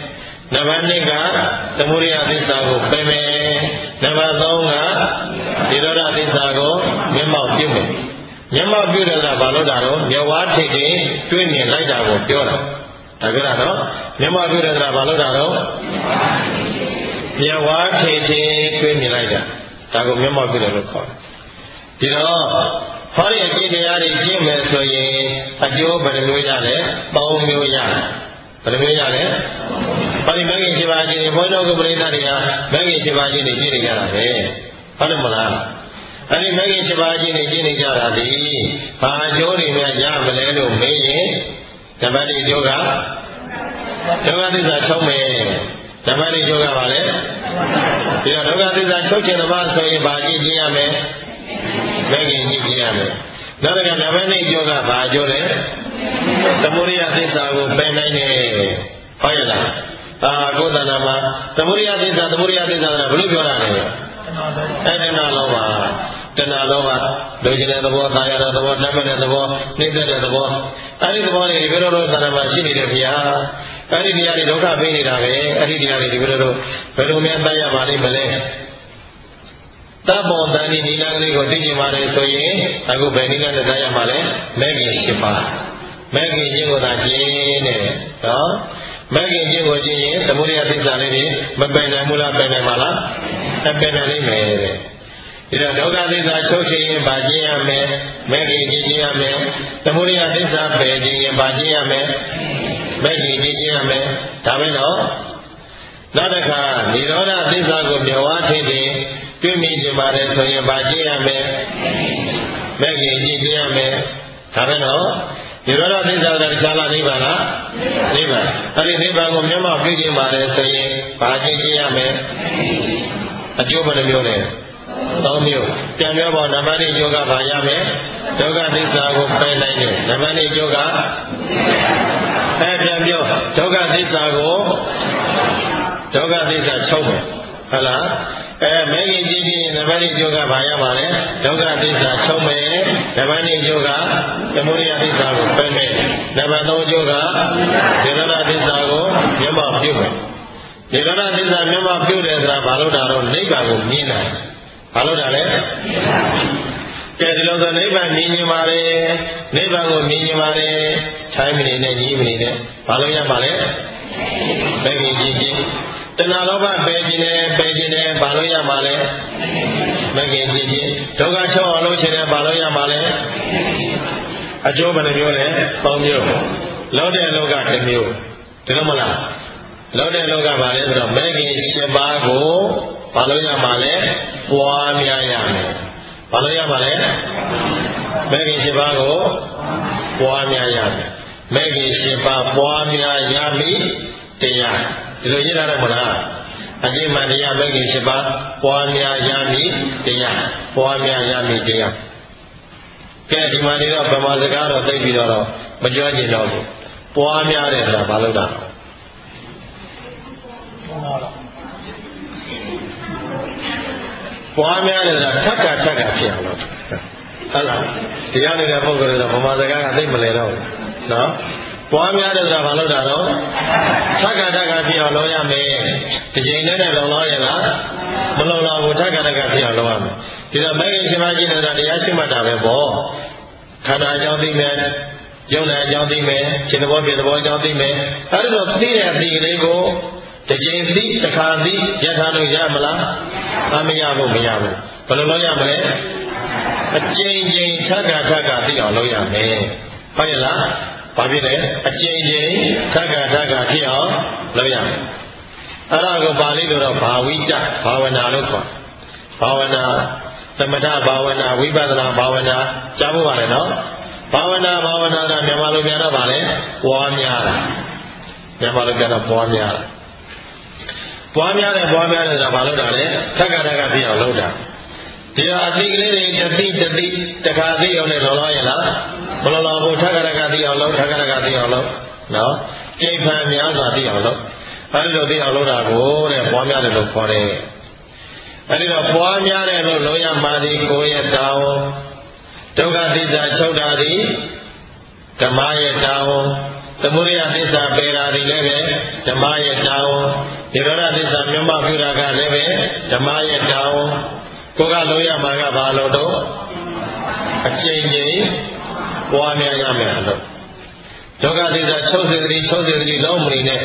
နံပါတ်နှစ်ကသမုဒိယသစ္စာကိုပယ်မယ်နံပါတ်သုံးကနိရောဓသစ္စာကိုမျက်မှောက်ပြုမယ်မျက်မှောက်ပြုတယ်ဆိုတာဘာလို့တာတော့မျက်ဝါးထိတ်ထိတ်တွေ့မြင်လိုက်တာကိုပြောတာဒါကြလားနော်မျက်မှောက်ပြုတယ်ဆိုတာဘာလို့တာတော့မျက်ဝါးထိတ်ထိတ်တွေ့မြင်လိုက်တာဒါကိုမျက်မှောက်ပြုတယ်လို့ခေါ်တယ်ဒီတော့ဟောဒီအကျင့်တရားတွေကျင့်မယ်ဆိုရင်အကျိုးဘယ်လိုမျိုးရလဲသုံးမျိုးရတယ်ဘယ်လိုမျိုးရလဲဟောဒီမဂ္ဂင်၈ပါးကျင့်ဘုန်းတော်ကပရိသတ်တွေကမဂ္ဂင်၈ပါးကျင့်နေကျင့်နေကြတာပဲဟုတ်တယ်မလားအဲ့ဒီမဂ္ဂင်၈ပါးကျင့်နေကျင့်နေကြတာဒီဘာအကျိုးတွေများရမလဲလို့မေးရင်ဓမ္မတိကျိုးကဒုက္ခသစ္စာချုပ်မယ်ဓမ္မတိကျိုးကဘာလဲဒီတော့ဒုက္ခသစ္စာချုပ်ခြင်းဓမ္မဆိုရင်ဘာကျင့်ကြရမလဲမဂ္ဂင်ကြီးကြည့်ရမယ်နောက်တစ်ခါဓမ္မနိကျိုးကဘာကျိုးလဲသမုဒိယသစ္စာကိုပယ်နိုင်တယ်ဟုတ်ရဲ့လားအာကိုယ်တဏ္ဍာမှာသမုဒိယသစ္စာသမုဒိယသစ္စာဆိုတာဘယ်လိုပြောတာလဲအဲ့ဒါလောဘတဏှာလောဘလိုချင်တဲ့သဘောသာရတဲ့သဘောနှမ်းတဲ့သဘောနှိမ့်တဲ့သဘောအဲ့ဒီသဘောတွေဒီလိုလိုတဏ္ဍာမှာရှိနေတယ်ဗျာအဲ့ဒီတရားတွေဒုက္ခပေးနေတာပဲအဲ့ဒီတရားတွေဒီလိုလိုဘယ်လိုများတတ်ရပါလိမ့်မလဲတဘောတန်ဒီနိလကလေးကိုသိကျင်ပါတယ်ဆိုရင်အခုဘယ်နိလနဲ့တတ်ရမှာလဲမဂ္ဂင်၈ပါးမဂ္ဂင်ချင်းကိုသာကျင်းတယ်နော်မဂ္ဂင်ချင်းကိုကျင်းရင်သမုဒိယသစ္စာလေးတွေမပယ်နိုင်ဘူးလားပယ်နိုင်ပါလားအပယ်နိုင်လိမ့်မယ်တဲ့ဒီတော့ဒုက္ခသစ္စာချုပ်ခြင်းရင်ဗာကျင်းရမယ်မဂ္ဂင်ကျင်းရမယ်သမုဒိယသစ္စာပယ်ခြင်းရင်ဗာကျင်းရမယ်မဂ္ဂင်ကျင်းရမယ်ဒါပဲနော်နောက်တစ်ခါနိရောဓသစ္စာကိုမျက်ဝါးထိပ်ရင်တွေ့မိကြပါတယ်ဆိုရင်ဗာကျင်းရမယ်မဂ္ဂင်ကျင်းရမယ်ဒါပဲနော်နိရောဓသစ္စာကတခြားလားနိဗ္ဗာန်လားနိဗ္ဗာန်အဲ့ဒီနိဗ္ဗာန်ကိုမျက်မှောက်ပြုခြင်းပါတယ်ဆိုရင်ဗာကျင်းရမယ်အကျိုးဘယ်လိုမျိုးလဲသုံးမျိုးပြန်ပြောပါနံပါတ်၄ကျိုးကဘာရမယ်ဒုက္ခသစ္စာကိုပယ်နိုင်တယ်နံပါတ်၄ကျိုးကအဲပြန်ပြောဒုက္ခသစ္စာကိုဒုက္ခသစ္စာချုပ်မယ်ဟုတ်လားအဲမဂ္ဂင်ကြီးကြီးနံပါတ်၄ကျိုးကဘာရပါလဲဒုက္ခသစ္စာချုပ်မယ်နံပါတ်၄ကျိုးကသမုဒိယသစ္စာကိုပယ်မယ်နံပါတ်၃ကျိုးကဒေဝနာသစ္စာကိုမျက်မှောက်ပြုမယ်ဒေဝနာသစ္စာမျက်မှောက်ပြုတယ်ဆိုတာဘာလို့တာတော့နိဗ္ဗာန်ကိုမြင်တယ်ဘာလို့တာလဲကဲဒီလိုဆိုနိဗ္ဗာန်မြင်မြင်ပါလေနိဗ္ဗာန်ကိုမြင်မြင်ပါလေထိုင်းမနေနဲ့ကြီးမနေနဲ့ဘာလို့ရပါလဲမဂ္ဂင်ကြီးကြီးတဏှာလောဘပယ်ခြင်းနဲ့ပယ်ခြင်းနဲ့ဘာလို့ရပါလဲမဂ္ဂင်ကြီးကြီးဒုက္ခချုပ်အောင်လုပ်ခြင်းနဲ့ဘာလို့ရပါလဲအကျိုးဘယ်နှမျိုးလဲသုံးမျိုးလောက်တဲ့လောကတစ်မျိုးဒီလိုမလားလောက်တဲ့လောကဘာလဲဆိုတော့မဂ္ဂင်၈ပါးကိုဘာလို့ရမှာလဲပွားများရမယ်ဘာလို့ရမှာလဲမဂ္ဂင်၈ပါးကိုပွားများရမယ်မဂ္ဂင်၈ပါးပွားများရမည်တရားဒီလိုရေးရတယ်မလားအကျင့်မှန်တရားမဂ္ဂင်၈ပါးပွားများရမည်တရားပွားများရမည်တရားကဲဒီမှာနေတော့ဗမာစကားတော့သိပြီးတော့မကြွကျင်တော့ဘူးပွားများတယ်ဆိုတာဘာလို့တာပွားများတယ်ဆိုတာထက်ကထက်ကဖြစ်အောင်လို့ဟုတ်လားတရားနေတဲ့ပုဂ္ဂိုလ်တွေကဗမာစကားကသိမလဲတော့နော်ပွားများတယ်ဆိုတာဘာလို့တာတော့ထက်ကထက်ကဖြစ်အောင်လုပ်ရမယ်ဒီချိန်နဲ့လုံလောက်ရလားမလုံလောက်ဘူးထက်ကထက်ကဖြစ်အောင်လုပ်ရမယ်ဒီတော့မဂ္ဂင်၈ပါးကျင့်တဲ့တရားရှိမှတ်တာပဲပေါ့ခန္ဓာအကြောင်းသိမယ်ယုံနာအကြောင်းသိမယ်ခြေသဘောပြသဘောအကြောင်းသိမယ်အဲဒီတော့သိတဲ့အသိကလေးကိုတစ်ချိန်သိတစ်ခါသိရထားလို့ရမလားအမရဘူးမရဘူးဘယ်လိုလုပ်ရမလဲအချိန်ချင်းထက်ကထက်ကသိအောင်လုပ်ရမယ်ဟုတ်ရဲ့လားဘာဖြစ်လဲအချိန်ချင်းထက်ကထက်ကသိအောင်လုပ်ရမယ်အဲ့ဒါကိုပါဠိလိုတော့ဘာဝိတဘာဝနာလို့ခေါ်ဘာဝနာသမထဘာဝနာဝိပဿနာဘာဝနာကြားဖို့ပါလေနော်ဘာဝနာဘာဝနာကမြန်မာလိုပြန်တော့ဗာလဲပွားများတာမြန်မာလိုပြန်တော့ပွားများတာပွားများတယ်ပွားများတယ်ဆိုတာဘာလို့တာလဲထက်ကထက်ကသိအောင်လုပ်တာဒီဟာအသိကလေးတွေတသိတသိတခါသိအောင်လည်းလောလောရလားဘလောလောကိုထက်ကထက်ကသိအောင်လုပ်ထက်ကထက်ကသိအောင်လုပ်နော်ကျိတ်ဖန်များစွာသိအောင်လုပ်အဲဒီလိုသိအောင်လုပ်တာကိုတဲ့ပွားများတယ်လို့ခေါ်တယ်အဲဒီတော့ပွားများတယ်လို့လုံးရမှာဒီကိုယ့်ရဲ့တောင်းဒုက္ခသစ္စာချုပ်တာဒီဓမ္မရဲ့တောင်းသမုဒယသစ္စာပယ်တာဒီလည်းပဲဓမ္မရဲ့တာဝန်နိရောဓသစ္စာမျက်မှောက်ပြုတာကလည်းပဲဓမ္မရဲ့တာဝန်ကိုကလုံးရမှာကဘာလို့တော့အချိန်ချင်းပွားများရမယ်လို့ဒုက္ခသစ္စာချုပ်စေတည်းချုပ်စေတည်းလုံးမနေနဲ့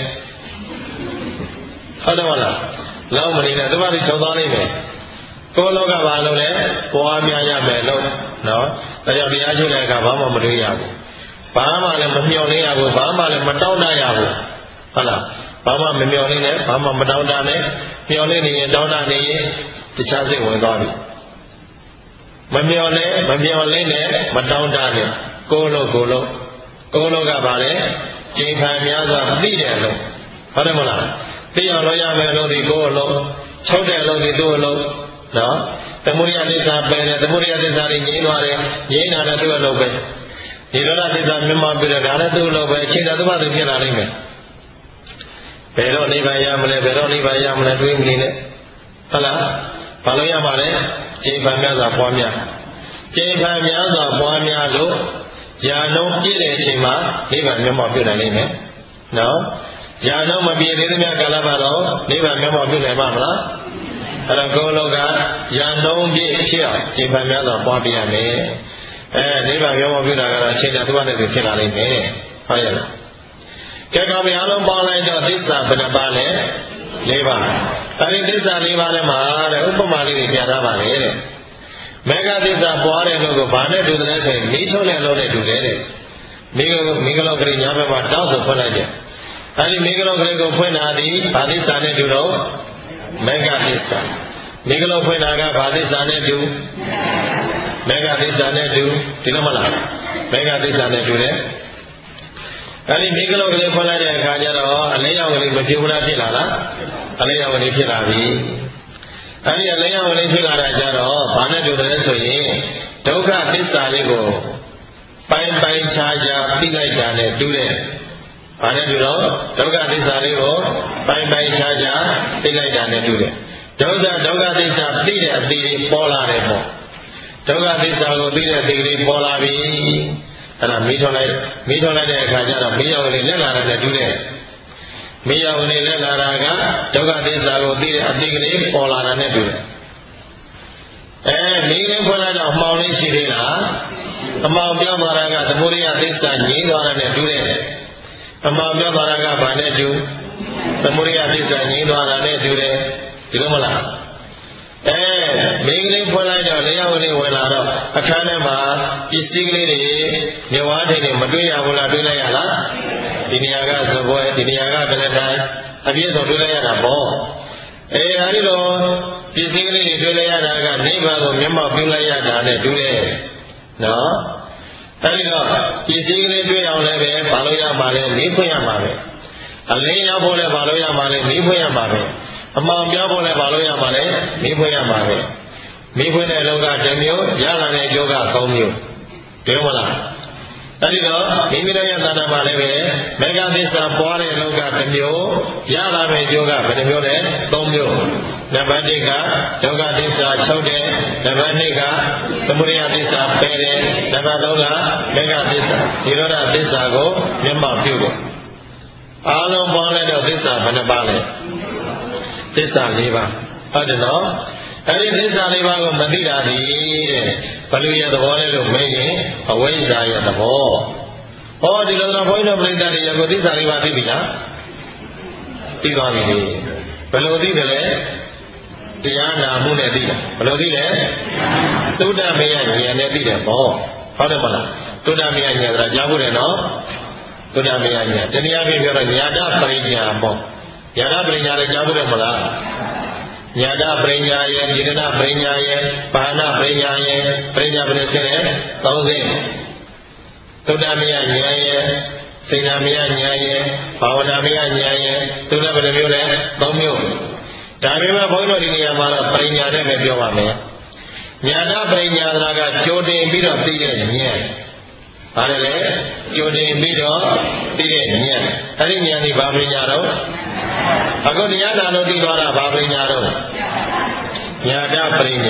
ဟုတ်တယ်မလားလုံးမနေနဲ့သဘာဝချုပ်သွားနိုင်မယ်ကိုလောကဘာလို့လဲပွားများရမယ်လို့နော်ဒါကြောင့်တရားချုပ်တဲ့အခါဘာမှမတွေးရဘူးဘာမှလည်းမမျှော်လင့်ရဘူးဘာမှလည်းမတောင်းတရဘူးဟုတ်လားဘာမှမမျှော်လင့်နဲ့ဘာမှမတောင်းတနဲ့မျှော်လင့်နေရင်တောင်းတနေရင်တခြားစိတ်ဝင်သွားပြီမမျှော်လဲမမျှော်လင့်နဲ့မတောင်းတနဲ့ကိုလို့ကိုလို့ကိုလို့ကဘာလဲချိန်ခံများစွာသိတယ်လို့ဟုတ်တယ်မလားသိအောင်လို့ရမယ်လို့ဒီကိုလို့ချုပ်တယ်လို့ဒီသူ့လို့နော်သမုဒယသစ္စာပယ်တယ်သမုဒယသစ္စာကြီးငြိမ်းသွားတယ်ငြိမ်းတာလည်းသူ့လို့ပဲဒီရောဓသစ္စာမြတ်မှပြတယ်ဒါလည်းသူ့လို့ပဲအချိန်သာသမသူဖြစ်လာနိုင်မယ်ဘယ်တော့နိဗ္ဗာန်ရမလဲဘယ်တော့နိဗ္ဗာန်ရမလဲတွေးမနေနဲ့ဟုတ်လားဘာလို့ရမှာလဲချိန်ဖန်များစွာပွားများချိန်ဖန်များစွာပွားများလို့ညာလုံးပြည့်တဲ့အချိန်မှာနိဗ္ဗာန်မျက်မှောက်ပြုနိုင်လိမ့်မယ်နော်ညာလုံးမပြည့်သေးသမျှကာလပတ်တော့နိဗ္ဗာန်မျက်မှောက်ပြုနိုင်မှာမလားအဲ့တော့ကိုယ်လောကညာလုံးပြည့်ဖြစ်အောင်ချိန်ဖန်များစွာပွားပြရမယ်အဲနိဗ္ဗာန်မျက်မှောက်ပြုတာကတော့အချိန်သာသူ့နဲ့သူဖြစ်လာလိမ့်မယ်ဟုတ်ရဲ့လားကဲကောင်များလုံးပေါင်းလိုက်တော့သစ္စာဘယ်နှပါလဲ၄ပါးအဲဒီသစ္စာ၄ပါးထဲမှာတဲ့ဥပမာလေးတွေပြထားပါလေတဲ့မေဃသစ္စာပွားတဲ့လူကိုဘာနဲ့တူတယ်ဆိုရင်မိချုံနဲ့လုံးနဲ့တူတယ်တဲ့မိကမိကလောကရိညာဘက်မှာတောက်ဆိုဖွင့်လိုက်တယ်အဲဒီမိကလောကရိကိုဖွင့်တာဒီဘာသစ္စာနဲ့တူတော့မေဃသစ္စာမိကလောဖွင့်တာကဘာသစ္စာနဲ့တူမေဃသစ္စာနဲ့တူဒီလိုမလားမေဃသစ္စာနဲ့တူတယ်အဲဒီမိကလောကလေးဖွင့်လိုက်တဲ့အခါကျတော့အလဲရောက်ကလေးမဖြစ်ဘူးလားဖြစ်လာလားအလဲရောက်ကလေးဖြစ်လာပြီအဲဒီအလဲရောက်ကလေးဖြစ်လာတာကျတော့ဘာနဲ့တူတယ်ဆိုရင်ဒုက္ခသစ္စာလေးကိုပိုင်းပိုင်းခြားခြားသိလိုက်တာနဲ့တူတယ်ဘာနဲ့တူတော့ဒုက္ခသစ္စာလေးကိုပိုင်းပိုင်းခြားခြားသိလိုက်တာနဲ့တူတယ်ဒုက္ခဒုက္ခသစ္စာသိတဲ့အသိလေးပေါ်လာတယ်ပေါ့ဒုက္ခသစ္စာကိုသိတဲ့အသိလေးပေါ်လာပြီအဲ့ဒါမိထောလိုက်မိထောလိုက်တဲ့အခါကျတော့မိရောက်လေးလက်လာတဲ့တူတယ်မိရောက်လေးလက်လာတာကဒုက္ခသစ္စာကိုသိတဲ့အသိကလေးပေါ်လာတာနဲ့တူတယ်အဲမိလေးဖွင့်လိုက်တော့အမှောင်လေးရှိသေးလားအမှောင်ပြောင်းသွားတာကသမုဒယသစ္စာငြိမ်းသွားတာနဲ့တူတယ်အမှောင်ပြောင်းသွားတာကဘာနဲ့တူသမုဒယသစ္စာငြိမ်းသွားတာနဲ့တူတယ်ဒီလိုမလားအဲမိန်းကလေးဖွင့်လိုက်တော့လျှောက်လေးဝင်လာတော့အခန်းထဲမှာပစ္စည်းကလေးတွေမြဝါးတွေတွေမတွေ့ရဘူးလားတွေ့လိုက်ရလားဒီနေရာကသဘောဒီနေရာကကလတိုင်းအပြည့်စုံတွေ့လိုက်ရတာပေါ့အဲအဲဒီလိုပစ္စည်းကလေးတွေတွေ့လိုက်ရတာကနိဗ္ဗာန်ကိုမျက်မှောက်ပြုလိုက်ရတာနဲ့တူတယ်နော်အဲဒီတော့ပစ္စည်းကလေးတွေ့အောင်လည်းပဲဘာလို့ရမှာလဲနေဖွင့်ရမှာပဲအလင်းရောက်ဖို့လည်းဘာလို့ရမှာလဲနေဖွင့်ရမှာပဲအမှန်ပြောဖို့လည်းဘာလို့ရမှာလဲမိဖွင့်ရမှာပဲမိဖွင့်တဲ့လောကတစ်မျိုးရလာတဲ့ယောဂသုံးမျိုးပြောမလားအဲဒီတော့မိမိတို့ရဲ့သာနာမှာလည်းပဲမေဃသစ္စာပွားတဲ့လောကတစ်မျိုးရလာတဲ့ယောဂဘယ်နှမျိုးလဲသုံးမျိုးနံပါတ်တစ်ကဒုက္ခသစ္စာချုပ်တယ်နံပါတ်နှစ်ကသမုဒယသစ္စာပယ်တယ်နံပါတ်သုံးကမေဃသစ္စာនិရောဓသစ္စာကိုမျက်မှောက်ပြုတယ်အားလုံးပေါင်းလိုက်တော့သစ္စာဘယ်နှပါလဲသစ္စာ၄ပါးဟုတ်တယ်နော်အဲဒီသစ္စာ၄ပါးကိုမသိတာဒီတဲ့ဘလူရဲ့သဘောလေးလို့မေးရင်အဝိဇ္ဇာရဲ့သဘောဟောဒီလိုတော့ဘုန်းကြီးတို့ပြိဿတွေရောသစ္စာ၄ပါးသိပြီလားသိသွားပြီလေဘယ်လိုသိတယ်လဲတရားနာမှုနဲ့သိတယ်ဘယ်လိုသိလဲသုဒ္ဓမေယဉာဏ်နဲ့သိတယ်ပေါ့ဟုတ်တယ်မလားသုဒ္ဓမေယဉာဏ်ဆိုတာကြားဖို့တယ်နော်သုဒ္ဓမေယဉာဏ်တနည်းအားဖြင့်ပြောတော့ညာတပရိညာပေါ့ညာတပရိညာလည်းကြားဖို့တယ်မလားညာတပရိညာရဲ့ဉာဏပရိညာရဲ့ဘာနာပရိညာရဲ့ပရိညာဘယ်နဲ့ဖြစ်လဲသုံးဆင့်သုဒ္ဓမေယဉာဏ်ရဲ့စေနာမေယဉာဏ်ရဲ့ဘာဝနာမေယဉာဏ်ရဲ့သုဒ္ဓဘယ်နှမျိုးလဲသုံးမျိုးဒါပေမဲ့ဘုန်းကြီးတို့ဒီနေရာမှာတော့ပရိညာနဲ့ပဲပြောပါမယ်ညာတပရိညာကကြိုတင်ပြီးတော့သိတဲ့ဉာဏ်ဘာလဲလဲကြိုတင်ပြီးတော့သိတဲ့ဉာဏ်အဲ့ဒီဉာဏ်ဒီဘာပရိညာတော့အခုတရားနာလို့သိသွားတာဘာပရိညာတော့ညာတပရိညာ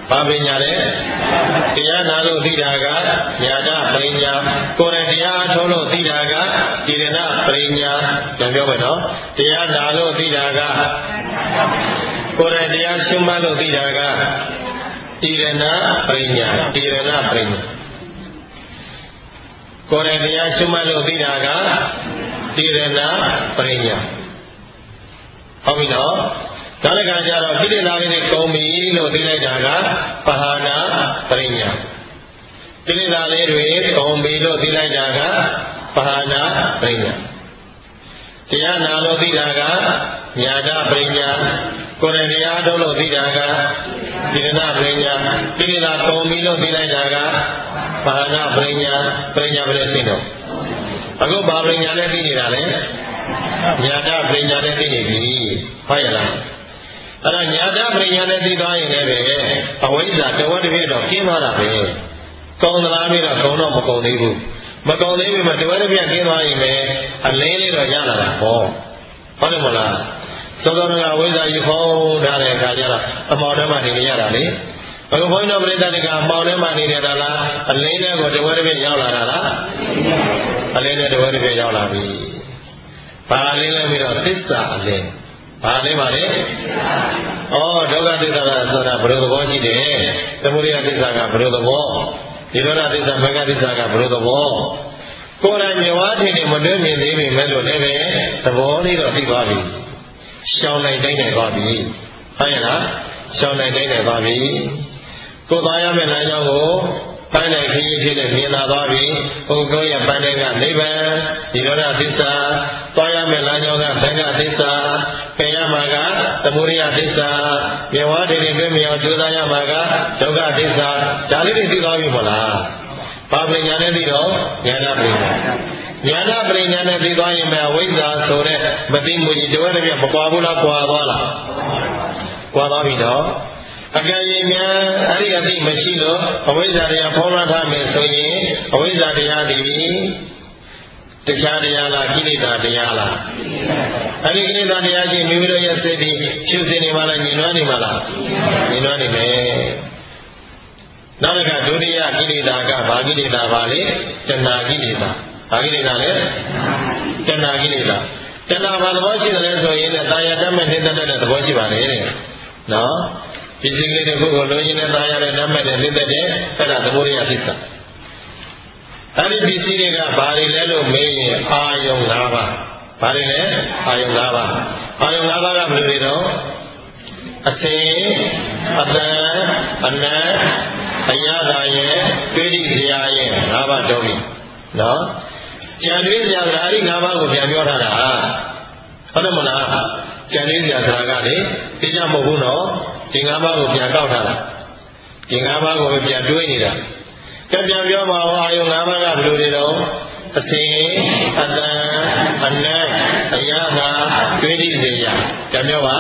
ဘာပညာလဲတရားနာလို့သိတာကညာတပညာကိုယ်တိုင်တရားထုံးလို့သိတာကဒီရဏပညာပြန်ပြောမယ်နော်တရားနာလို့သိတာကကိုယ်တိုင်တရားရှုမှတ်လို့သိတာကဒီရဏပညာဒီရဏပညာကိုယ်တိုင်တရားရှုမှတ်လို့သိတာကဒီရဏပညာဟုတ်ပြီနော်ဒါလည်းကကြတော့ကိလေသာတွေကုန်ပြီလို့သိလိုက်တာကပဟာနာပရိညာကိလေသာလေးတွေကုန်ပြီလို့သိလိုက်တာကပဟာနာပရိညာတရားနာလို့သိတာကညာတပရိညာကိုယ်တိုင်တရားထုတ်လို့သိတာကဒီရဏပရိညာကိလေသာကုန်ပြီလို့သိလိုက်တာကပဟာနာပရိညာပရိညာပဲသိတော့အခုဘာပရိညာနဲ့သိနေတာလဲညာတပရိညာနဲ့သိနေပြီဟုတ်ရလားအဲ့ဒါညာတပရိညာနဲ့သိသွားရင်လည်းပဲအဝိဇ္ဇာတဝက်တစ်ပြည့်တော့ကျင်းသွားတာပဲကောင်းသလားပြီးတော့ကောင်းတော့မကောင်းသေးဘူးမကောင်းသေးဘူးမှတဝက်တစ်ပြည့်ကျင်းသွားရင်လည်းအလင်းလေးတော့ရလာတာဟောဟုတ်တယ်မလားသောတော်ကအဝိဇ္ဇာယူခေါ်ထားတဲ့အခါကျတော့အမောင်ထဲမှာနေရတာလေအခုဘုန်းတော်ပရိသတ်တွေကအမောင်ထဲမှာနေနေတာလားအလင်းလေးကိုတဝက်တစ်ပြည့်ရောက်လာတာလားအလင်းနဲ့တဝက်တစ်ပြည့်ရောက်လာပြီဘာအလင်းလဲပြီးတော့သစ္စာအလင်းဘာလဲပါလဲဩဒုက္ခသစ္စာကဆိုတာဘယ်လိုသဘောရှိတယ်သမုဒယသစ္စာကဘယ်လိုသဘောဒီလိုလားသစ္စာမဂ္ဂသစ္စာကဘယ်လိုသဘောကိုယ်တိုင်မြင်ဝါထင်နေမတွဲမြင်သေးပေမဲ့လို့လည်းပဲသဘောလေးတော့သိသွားပြီရှောင်းနိုင်တိုင်းနိုင်သွားပြီဟုတ်ရဲ့လားရှောင်းနိုင်တိုင်းနိုင်သွားပြီကိုယ်သားရမယ့်လမ်းကြောင်းကိုပန်းနိုင်ခရီးဖြစ်တဲ့မြင်လာသွားပြီဘုရားရဲ့ပန်းတဲ့ကနိဗ္ဗာန်ဒီလိုလားသစ္စာသွားရမယ့်လမ်းကြောင်းကဘင်္ဂသစ္စာပင်ရမှာကသမုဒယသစ္စာမြင်ဝါထင်နေတွဲမြောင်ကြိုးစားရမှာကဒုက္ခသစ္စာဒါလေးတွေသိသွားပြီမလားဘာပညာနဲ့သိတော့ဉာဏပညာဉာဏပညာနဲ့သိသွားရင်ပဲအဝိဇ္ဇာဆိုတဲ့မသိမှုကြီးတဝက်တစ်ပြက်မကွာဘူးလားကွာသွားလားကွာသွားပြီတော့အကယ်၍များအဲ့ဒီအသိမရှိလို့အဝိဇ္ဇာတရားဖောင်းလာထားမယ်ဆိုရင်အဝိဇ္ဇာတရားဒီတရားတရားလားကိလေသာတရားလားအဲ့ဒီကိလေသာတရားချင်းမိမိတို့ရဲ့စိတ်ဒီရှုစင်နေမှလားညင်နွမ်းနေမှလားညင်နွမ်းနေမယ်နောက်တစ်ခါဒုတိယကိလေသာကဘာကိလေသာပါလဲတဏှာကိလေသာဘာကိလေသာလဲတဏှာကိလေသာတဏှာဘာသဘောရှိတယ်လဲဆိုရင်လည်းတာယာတတ်မဲ့နေတဲ့တဲ့သဘောရှိပါလေတဲ့နော်ဒီစိတ်ကလေးတစ်ခုကိုလိုချင်တဲ့တာယာနဲ့တတ်မဲ့တဲ့နေတဲ့တဲ့အဲ့ဒါသမုဒယသစ္စာအဲ့ဒီပစ္စည်းတွေကဘာတွေလဲလို့မေးရင်အာယုံ၅ပါးဘာတွေလဲအာယုံ၅ပါးအာယုံ၅ပါးကဘယ်လိုတွေတော့အစင်အတန်အနံအယတာရဲ့တွေးကြည့်စရာရဲ့၅ပါးတော့ပြီနော်ကြံတွေးစရာကအဲ့ဒီ၅ပါးကိုပြန်ပြောထားတာဟုတ်တယ်မလားကြံတွေးစရာဆိုတာကလေသိချမဟုတ်ဘူးနော်ဒီ၅ပါးကိုပြန်တောက်ထားတာဒီ၅ပါးကိုပြန်တွေးနေတာကြပြန်ပြောပါဦးအာယုံ၅ပါးကဘယ်လိုတွေတော့အစင်အတန်အနံအယတာတွေးကြည့်စရာကြပြောပါ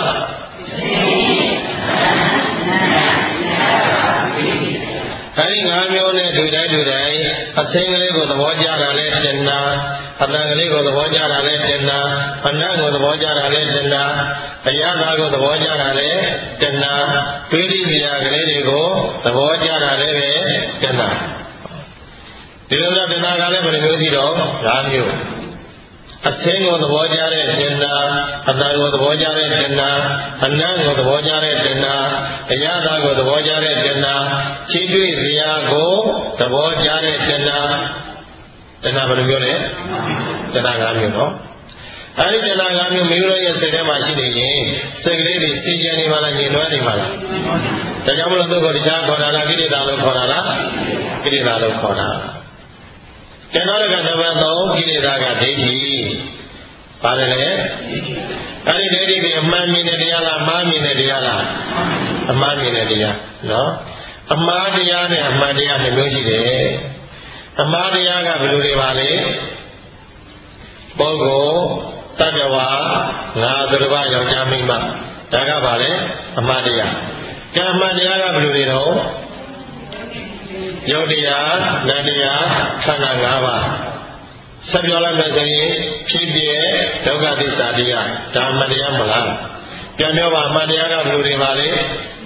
အဲဒီငါးမျိုးနဲ့တွေ့တိုင်းတွေ့တိုင်းအစင်းကလေးကိုသဘောကျတာလဲတဏှာအတန်ကလေးကိုသဘောကျတာလဲတဏှာအနံ့ကိုသဘောကျတာလဲတဏှာအယတာကိုသဘောကျတာလဲတဏှာတွေးကြည့်စရာကလေးတွေကိုသဘောကျတာလဲပဲတဏှာဒီလိုတော့တဏှာကလည်းဘယ်လိုမျိုးရှိတော့ငါးမျိုးအစင်းကိုသဘောကျတဲ့တဏှာအတန်ကိုသဘောကျတဲ့တဏှာအနံ့ကိုသဘောကျတဲ့တဏှာအယတာကိုသဘောကျတဲ့တဏှာချိတွေ့စရာကိုသဘောကျတဲ့တဏှာတဏှာဘယ်လိုပြောလဲတဏှာ၅မျိုးနော်အဲဒီတဏှာ၅မျိုးမိမိတို့ရဲ့စိတ်ထဲမှာရှိနေရင်စိတ်ကလေးတွေသိကျင်နေမှလားညင်နွမ်းနေမှလားဒါကြောင့်မလို့သူ့ကိုတရားခေါ်တာလားကိလေသာလို့ခေါ်တာလားကိလေသာလို့ခေါ်တာကျန်တော့ကနံပါတ်၃ကိလေသာကဒိဋ္ဌိပါတယ်လေအဲ့ဒီဒိဋ္ဌိကအမှန်မြင်တဲ့တရားလားမှားမြင်တဲ့တရားလားအမှားမြင်တဲ့တရားနော်အမှားတရားနဲ့အမှန်တရားနှစ်မျိုးရှိတယ်အမှားတရားကဘယ်လိုတွေပါလဲပုဂ္ဂိုလ်တ attva ငါသူတစ်ပါးယောက်ျားမိန်းမဒါကပါလေအမှားတရားကံမှန်တရားကဘယ်လိုတွေတော့ယုတ်တရားနတ်တရားခန္ဓာ၅ပါးဆက်ပြောလိုက်မယ်ဆိုရင်ဖြစ်ပြဒုက္ခသစ္စာတရားဒါမှန်တရားမလားပြန်ပြောပါမှန်တရားကဘယ်လိုတွေပါလဲ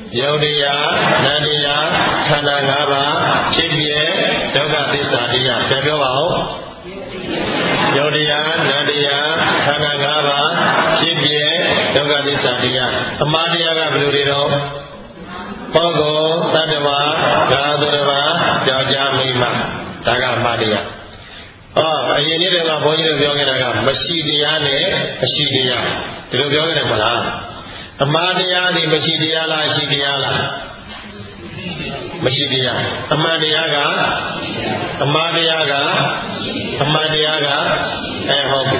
ယုတ်တရားနန္တရားခန္ဓာ၅ပါးဖြစ်ပြဒုက္ခသစ္စာတရားပြန်ပြောပါဦးယုတ်တရားနန္တရားခန္ဓာ၅ပါးဖြစ်ပြဒုက္ခသစ္စာတရားအမှားတရားကဘယ်လိုတွေတော့ပုဂ္ဂိုလ်သတ္တဝါသာသူတစ်ပါးယောက်ျားမိန်းမဒါကအမှားတရားအော်အရင်နေ့ကဘုန်းကြီးတို့ပြောခဲ့တာကမရှိတရားနဲ့အရှိတရားဒီလိုပြောခဲ့တယ်မလားအမှားတရားဒီမရှိတရားလားရှိတရားလားမရှိတရားအမှန်တရားကအမှားတရားကအမှန်တရားကအဲဟုတ်ပြီ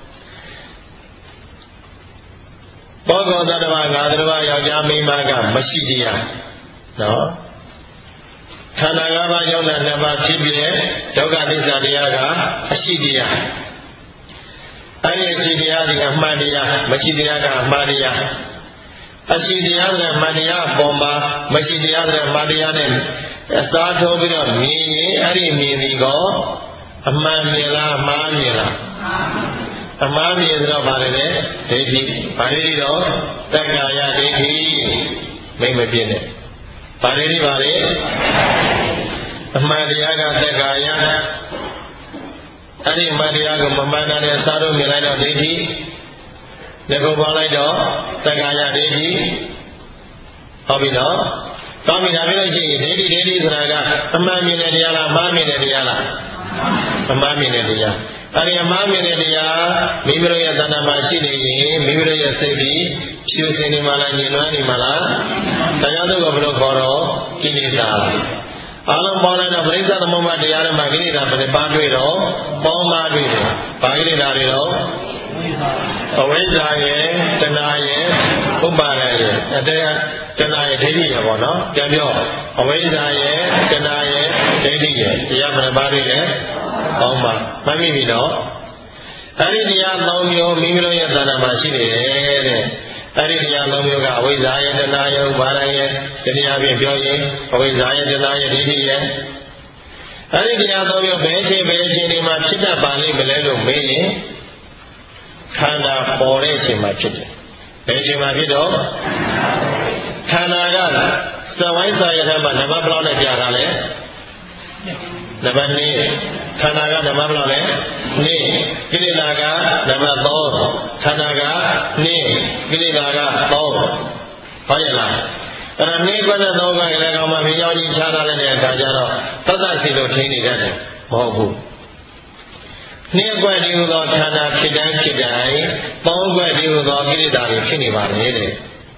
ပုဂ္ဂိုလ်သတ္တဝါငါးပါးယောက်ျားမိန်းမကမရှိတရားနော်ခန္ဓာ၅ပါးရောက်တဲ့နှစ်ပါးဖြစ်ပြဒုက္ခသစ္စာတရားကအရှိတရားအဲ့ဒီအရှိတရားဒီအမှန်တရားမရှိတရားကအမှားတရားအရှိတရားနဲ့မှန်တရားအပေါ်မှာမရှိတရားနဲ့မှန်တရားနဲ့အစားထိုးပြီးတော့မြင်ရင်အဲ့ဒီမြင်ဒီကောအမှန်မြင်လားမှားမြင်လားအမှားမြင်တော့ဗါတယ်လေဒိဋ္ဌိဗါဒိဋ္ဌိတော့တက္ကာယဒိဋ္ဌိမိမပြည့်နဲ့ဗါဒိဋ္ဌိပါလေအမှန်တရားကတက္ကာယအဲ့ဒီမှန်တရားကိုမမှန်တာနဲ့စားလို့မြင်လိုက်တော့ဒိဋ္ဌိဒီကိုပေါ်လိုက်တော့တက္ကာယဒိဋ္ဌိဟုတ်ပြီနော်ကောင်းပြီဒါပြလို့ရှိရင်ဒိဋ္ဌိဒိဋ္ဌိဆိုတာကအမှန်မြင်တဲ့တရားလားမှားမြင်တဲ့တရားလားအမှားမြင်တဲ့တရားအဲ့ဒီအမှားမြင်တဲ့တရားမိမိတို့ရဲ့တဏ္ဍာမှာရှိနေရင်မိမိတို့ရဲ့စိတ်ပြီးဖြူစင်နေမှလားညင်နွမ်းနေမှလားတရားတို့ကဘယ်လိုခေါ်တော့ကိလေသာအလုံးပေါင်းလိုက်တော့ပရိစ္ဆေသမုပ္ပါတရားတွေမှာကိလေသာဘယ်နှပါးတွေ့တော့ပေါင်းပါတွေ့တယ်ဘာကိလေသာတွေတော့အဝိဇ္ဇာရဲ့တဏှာရဲ့ဥပါဒရဲ့အတေတဏှာရဲ့ဒိဋ္ဌိရဲ့ပေါ့နော်ပြန်ပြောအဝိဇ္ဇာရဲ့တဏှာရဲ့ဒိဋ္ဌိရဲ့တရားဘယ်နှပါးတွေ့လဲပေါင်းပါမှတ်မိပြီနော်အဲ့ဒီတရားသုံးမျိုးမိမိတို့ရဲ့သဏ္ဍာန်မှာရှိနေတယ်တဲ့အဲ့ဒီတရားသုံးမျိုးကအဝိဇ္ဇာရဲ့တဏှာရဲ့ဥပါဒရဲ့တရားဖြင့်ပြောရင်အဝိဇ္ဇာရဲ့တဏှာရဲ့ဒိဋ္ဌိရဲ့အဲ့ဒီတရားသုံးမျိုးဘယ်ချိန်ဘယ်ချိန်ဒီမှာဖြစ်တတ်ပါလိမ့်မလဲလို့မေးရင်ခန္ဓာပေါ်တဲ့အချိန်မှာဖြစ်တယ်ဘယ်အချိန်မှာဖြစ်တော့ခန္ဓာကသဝိုင်းစာရထဲမှာနံပါတ်ဘယ်လောက်နဲ့ပြထားလဲနံပါတ်၂ခန္ဓာကနံပါတ်ဘယ်လောက်လဲ၂ကိလေသာကနံပါတ်၃ခန္ဓာက၂ကိလေသာက၃ဟုတ်ရဲ့လားအဲ့ဒါနေကွက်တဲ့တော့ကလည်းကောင်းမှမြင်ရောက်ကြီးခြားထားတဲ့အခါကျတော့သတ္တစီလို့ထိနေတတ်တယ်မဟုတ်ဘူးနှင်းကွက်ဒီဟူသောခန္ဓာဖြစ်တိုင်းဖြစ်တိုင်းသုံးကွက်ဒီဟူသောကိလေသာတွေဖြစ်နေပါလေတဲ့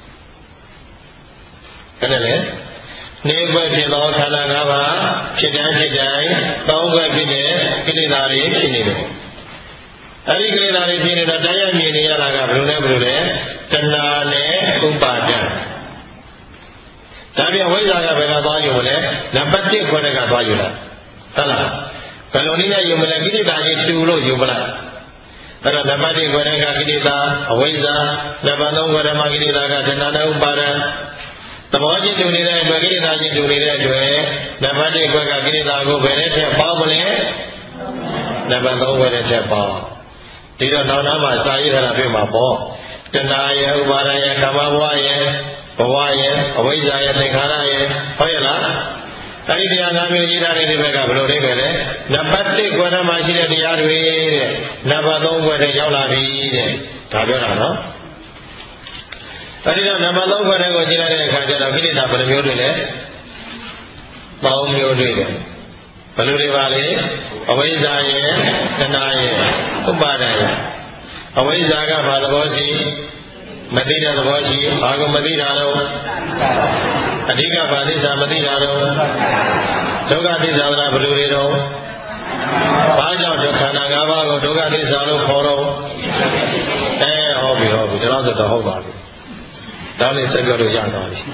အဲ့ဒါလေနှင်းကွက်ဖြစ်သောခန္ဓာ၅ပါးဖြစ်တိုင်းဖြစ်တိုင်းသုံးကွက်ဖြစ်တဲ့ကိလေသာတွေဖြစ်နေတယ်အဲ့ဒီကိလေသာတွေဖြစ်နေတော့တရားမြင်နေရတာကဘယ်လိုလဲဘယ်လိုလဲတဏှာနဲ့ဥပါဒံဒါပြန်ဝိဇ္ဇာကဘယ်ကသွားယူမလဲနံပါတ်၁ခွဲကသွားယူလားဟုတ်လားဘယ်လိုနည်းနဲ့ယူမလဲကိလေသာကြီးတူလို့ယူမလားအဲ့တော့နံပါတ်၁ခွဲကကိလေသာအဝိဇ္ဇာနံပါတ်၃ခွဲမှာကိလေသာကတဏှာနဲ့ဥပါဒံသဘောချင်းတူနေတဲ့အတွက်ကိလေသာချင်းတူနေတဲ့အတွက်နံပါတ်၁ခွဲကကိလေသာကိုဘယ်နဲ့ထည့်ပေါင်းမလဲနံပါတ်၃ခွဲနဲ့ထည့်ပေါင်းဒီတော့နောက်နားမှာစာရေးထားတာပြမှာပေါ့တဏှာရဲ့ဥပါဒံရဲ့ကာမဘဝရဲ့ဘဝရဲ့အဝိဇ္ဇာရဲ့သင်္ခါရရဲ့ဟုတ်ရဲ့လားအဲ့ဒီတရား၅မျိုးရေးထားတဲ့ဒီဘက်ကဘယ်လိုလဲပဲလဲနံပါတ်၁ခွဲမှာရှိတဲ့တရားတွေတဲ့နံပါတ်၃ခွဲထဲရောက်လာပြီတဲ့ဒါပြောတာနော်အဲ့ဒီတော့နံပါတ်၃ခွဲထဲကိုကြည့်လိုက်တဲ့အခါကျတော့ကိလေသာဘယ်နှမျိုးတွေလဲပေါင်းမျိုးတွေတယ်ဘယ်လိုတွေပါလဲအဝိဇ္ဇာရဲ့တဏှာရဲ့ဥပါဒံရဲ့အဝိဇ္ဇာကဘာသဘောရှိမသိတဲ့သဘောရှိဘာကိုမသိတာတော့အဓိကဘာသစ္စာမသိတာတော့ဒုက္ခသစ္စာကဘယ်လိုတွေတော့ဘာကြောင့်ဒုက္ခနာ၅ပါးကိုဒုက္ခသစ္စာလို့ခေါ်တော့အဲဟုတ်ပြီဟုတ်ပြီဒါတော့တော့ဟုတ်ပါပြီဒါနဲ့ဆက်ပြောလို့ရသွားပြီ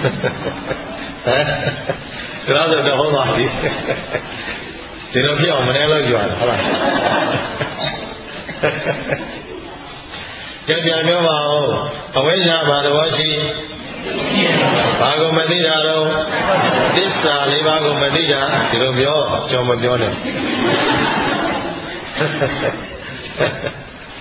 ဟမ်ဒါတော့တော့ဟုတ်ပါပြီဒီလိုဖြစ်အောင်မနေလို့ကြွားဟုတ်လားကြပြန်ပြောပါဦးအဝိဇ္ဇာဘာသဘောရှိဘာကိုမသိတာတော့သစ္စာလေးပါးကိုမသိတာဒီလိုပြောကြော်မပြောနဲ့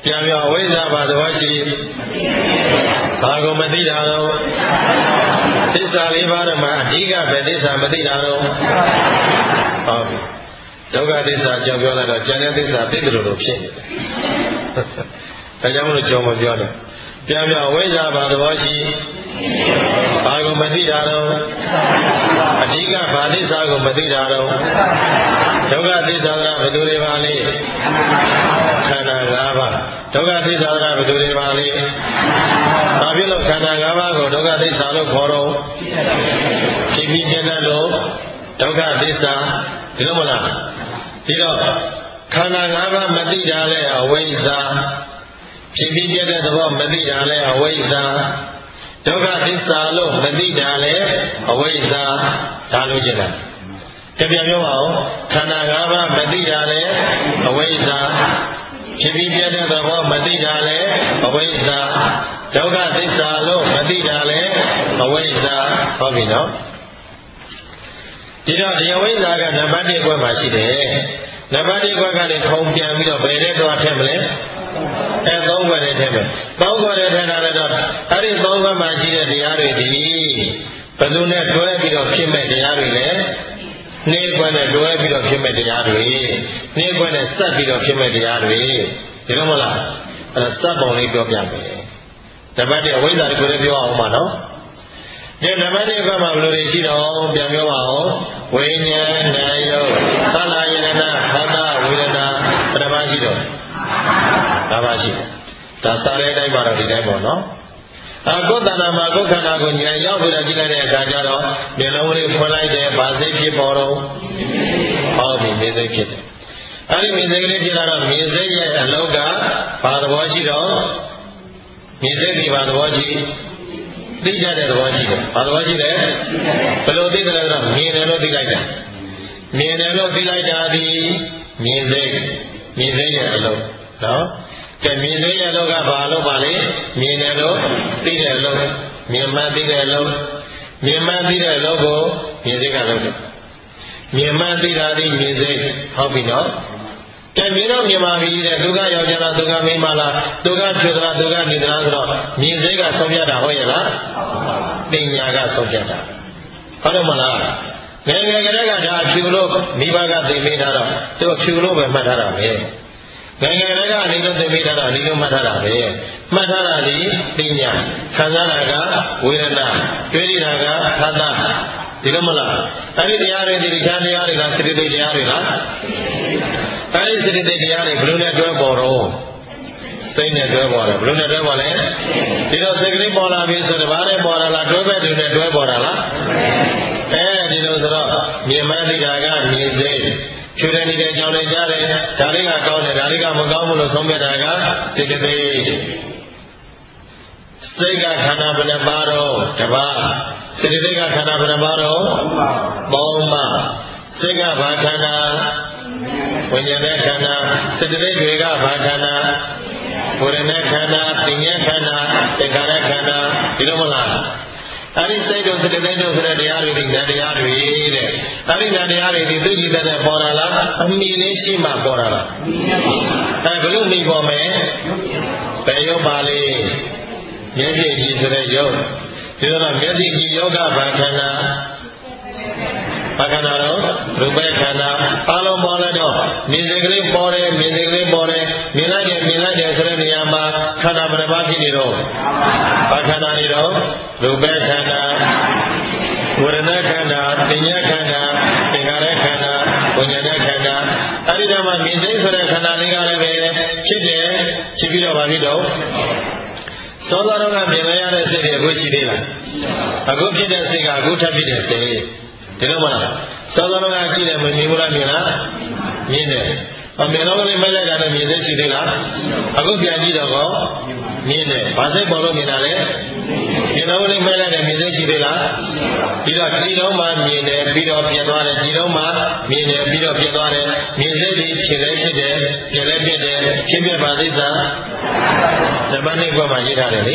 ပြန်ပြောအဝိဇ္ဇာဘာသဘောရှိဘာကိုမသိတာတော့သစ္စာလေးပါးမှာအဓိကပဲသစ္စာမသိတာတော့ဟုတ်ပြီဒုက္ခသစ္စာကြောင့်ပြောလိုက်တော့ဉာဏ်နဲ့သစ္စာသိတယ်လို့ဖြစ်နေတယ်ဒါကြောင့်မလို့ကြောင်မပြောတယ်ပြန်ပြောအဝိဇ္ဇာဘာသဘောရှိဘာကိုမသိတာတော့အဓိကဘာသစ္စာကိုမသိတာတော့ဒုက္ခသစ္စာကဘယ်သူတွေပါလဲခန္ဓာ၅ပါးဒုက္ခသစ္စာကဘယ်သူတွေပါလဲဘာဖြစ်လို့ခန္ဓာ၅ပါးကိုဒုက္ခသစ္စာလို့ခေါ်တော့ဖြစ်ပြီးပြတဲ့လို့ဒုက္ခသစ္စာဒီလိုမလားဒီတော့ခန္ဓာ၅ပါးမသိတာလဲအဝိဇ္ဇာဖြစ်ပြီးပြတဲ့သဘောမသိတာလဲအဝိဇ္ဇာဒုက္ခသစ္စာလို့မသိတာလဲအဝိဇ္ဇာဒါလို့ကျင်တာတပြန်ပြောပါဦးခန္ဓာ၅ပါးမသိတာလဲအဝိဇ္ဇာဖြစ်ပြီးပြတဲ့သဘောမသိတာလဲအဝိဇ္ဇာဒုက္ခသစ္စာလို့မသိတာလဲအဝိဇ္ဇာဟုတ်ပြီနော်ဒီတော့ဒီအဝိဇ္ဇာကနံပါတ်၁ဘွဲ့မှာရှိတယ်နံပါတ်၁ဘွဲ့ကနေခုံပြန်ပြီးတော့ဘယ်နဲ့သွားထည့်မလဲအဲသုံးဘွဲ့နဲ့ထည့်မယ်သုံးဘွဲ့နဲ့ထည့်တာလည်းတော့အဲ့ဒီသုံးဘွဲ့မှာရှိတဲ့တရားတွေဒီဘယ်သူနဲ့တွဲပြီးတော့ဖြစ်မဲ့တရားတွေလဲနှိဘွဲ့နဲ့တွဲပြီးတော့ဖြစ်မဲ့တရားတွေနှိဘွဲ့နဲ့စပ်ပြီးတော့ဖြစ်မဲ့တရားတွေဒီလိုမလားအဲစပ်ပုံလေးပြောပြမယ်နံပါတ်၁အဝိဇ္ဇာကိုလည်းပြောအောင်ပါနော်ဒီနံပါတ်၁ဘက်မှာဘယ်လိုတွေရှိတော့ပြန်ပြောပါဦးဝိညာဉ်နာယုသလယနနာခန္ဓာဝေဒနာပထမရှိတော့ဒါပါရှိတယ်ဒါစားတဲ့အတိုင်းပါတော့ဒီတိုင်းပေါ့နော်အကုသနာမှာကုခန္ဓာကိုဉာဏ်ရောက်ပြီးတော့ကြည့်လိုက်တဲ့အခါကျတော့မျက်လုံးလေးဖွင့်လိုက်တယ်ဗာစိတ်ဖြစ်ပေါ်တော့ဟောဒီမြင်စိတ်ဖြစ်တယ်အဲဒီမြင်စိတ်ကလေးဖြစ်လာတော့မြင်စိတ်ရဲ့အလောကဘာသဘောရှိတော့မြင်စိတ်ဒီဘာသဘောရှိသိကြတဲ့သဘောရှိတယ်ဘာသဘောရှိတယ်ဘယ်လိုသိတယ်လဲဆိုတော့မြင်တယ်လို့သိလိုက်တယ်မြင်တယ်လို့သိလိုက်တာဒီမြင်စိတ်မြင်စိတ်ရဲ့အလောနော်ကဲမြင်သေးတဲ့လောကဘာလို့ပါလဲမြင်တယ်လို့သိတယ်လို့မြင်မှသိတယ်လို့မြင်မှသိတဲ့လောကိုမြင်စိတ်ကလို့မြင်မှသိတာဒီမြင်စိတ်ဟုတ်ပြီနော်ကဲမြင်တော့မြင်ပါပြီတဲ့ဒုက္ခယောက်ျားလားဒုက္ခမိန်းမလားဒုက္ခချွေသလားဒုက္ခနေသလားဆိုတော့မြင်စိတ်ကဆုံးဖြတ်တာဟုတ်ရဲ့လားပညာကဆုံးဖြတ်တာဟုတ်တယ်မလားငယ်ငယ်ကလေးကဒါဖြူလို့မိဘကသိမိတာတော့သူဖြူလို့ပဲမှတ်ထားတာပဲငယ်ငယ်လေးကနေလို့သိမိတာတော့ဒီလိုမှတ်ထားတာပဲမှတ်ထားတာဒီပညာခံစားတာကဝေဒနာတွေ့ရတာကသတ္တဒီလိုမလားအဲ့ဒီတရားတွေဒီတခြားတရားတွေကစတိတိတရားတွေလားအဲ့ဒီစတိတိတရားတွေဘယ်လိုနဲ့တွဲပေါ်တော့စိတ်နဲ့တွဲပေါ်တယ်ဘယ်လိုနဲ့တွဲပေါ်လဲဒီတော့စိတ်ကလေးပေါ်လာပြီဆိုတော့ဘာနဲ့ပေါ်လာလားတွဲဘက်တွေနဲ့တွဲပေါ်တာလားအဲဒီလိုဆိုတော့မြင်မှန်းသိတာကမြင်စိတ်ချွေတယ်နေတဲ့အကြောင်းလေးကြားတယ်ဒါလေးကကောင်းတယ်ဒါလေးကမကောင်းဘူးလို့ဆုံးဖြတ်တာကစိတ်ကလေးစိတ်ကခန္ဓာဘယ်နှပါတော့တပါးစိတ်ကခန္ဓာဘယ်နှပါတော့ပေါင်းပါစိတ်ကဘာခန္ဓာဝိညာဉ်နဲ့ခန္ဓာစိတ်တွေကဘာခန္ဓာဝေဒနာခန္ဓာပညာခန္ဓာသင်္ခါရခန္ဓာဒီလိုမလားအဲ့ဒီစိတ်တို့စိတ်တိုင်းတို့ဆိုတဲ့တရားတွေဒီဉာဏ်တရားတွေတဲ့အဲ့ဒီဉာဏ်တရားတွေဒီသိကြည့်တဲ့ပေါ်လာလားအမိလေးရှိမှပေါ်လာလားအဲဘလို့မိပေါ်မယ်ဘယ်ရုပ်ပါလေမျက်စိကြည့်ဆိုတဲ့ရုပ်ဒီတော့မျက်စိကြည့်ယောဂဘာခန္ဓာဘာခန္ဓာတော့ရူပခန္ဓာအလုံးပေါ်လာတော့မြင်စိတ်ကလေးပေါ်တယ်မြင်စိတ်ကလေးပေါ်တယ်မြင်လိုက်တယ်မြင်လိုက်တယ်ဆိုတဲ့နေရာမှာခန္ဓာဘယ်နှပါးဖြစ်နေတော့ဘာခန္ဓာနေတော့ရူပခန္ဓာဝေဒနာခန္ဓာပညာခန္ဓာသင်္ခါရခန္ဓာဝိညာဉ်ခန္ဓာအဲဒီတော့မှမြင်စိတ်ဆိုတဲ့ခန္ဓာလေးကလည်းပဲဖြစ်တယ်ဖြစ်ပြီးတော့ဘာဖြစ်တော့သောတာတော်ကမြင်ရတဲ့စိတ်တွေအခုရှိသေးလားအခုဖြစ်တဲ့စိတ်ကအခုထပ်ဖြစ်တဲ့စိတ်ဒီလိုမလားသောတာတော်ကရှိတယ်မမြင်ဘူးလားမြင်လားမြင်တယ်အမြင်တော့လည်းမလိုက်တာလည်းမြင်သိရှိသေးလားအခုပြန်ကြည့်တော့ကောမြင်တယ်ဘာစိတ်ပေါ်လို့မြင်တာလဲမြင်တော့လည်းမလိုက်တယ်မြင်သိရှိသေးလားပြီးတော့ကြည်တော့မှမြင်တယ်ပြီးတော့ပြတ်သွားတယ်ကြည်တော့မှမြင်တယ်ပြီးတော့ပြတ်သွားတယ်မြင်စိတ်ကြီးဖြစ်လဲဖြစ်တယ်ပြတ်လဲပြတ်တယ်ဖြစ်ပြပါသိစားဓမ္မနိဗ္ဗာန်မှာရေးထားတယ်လေ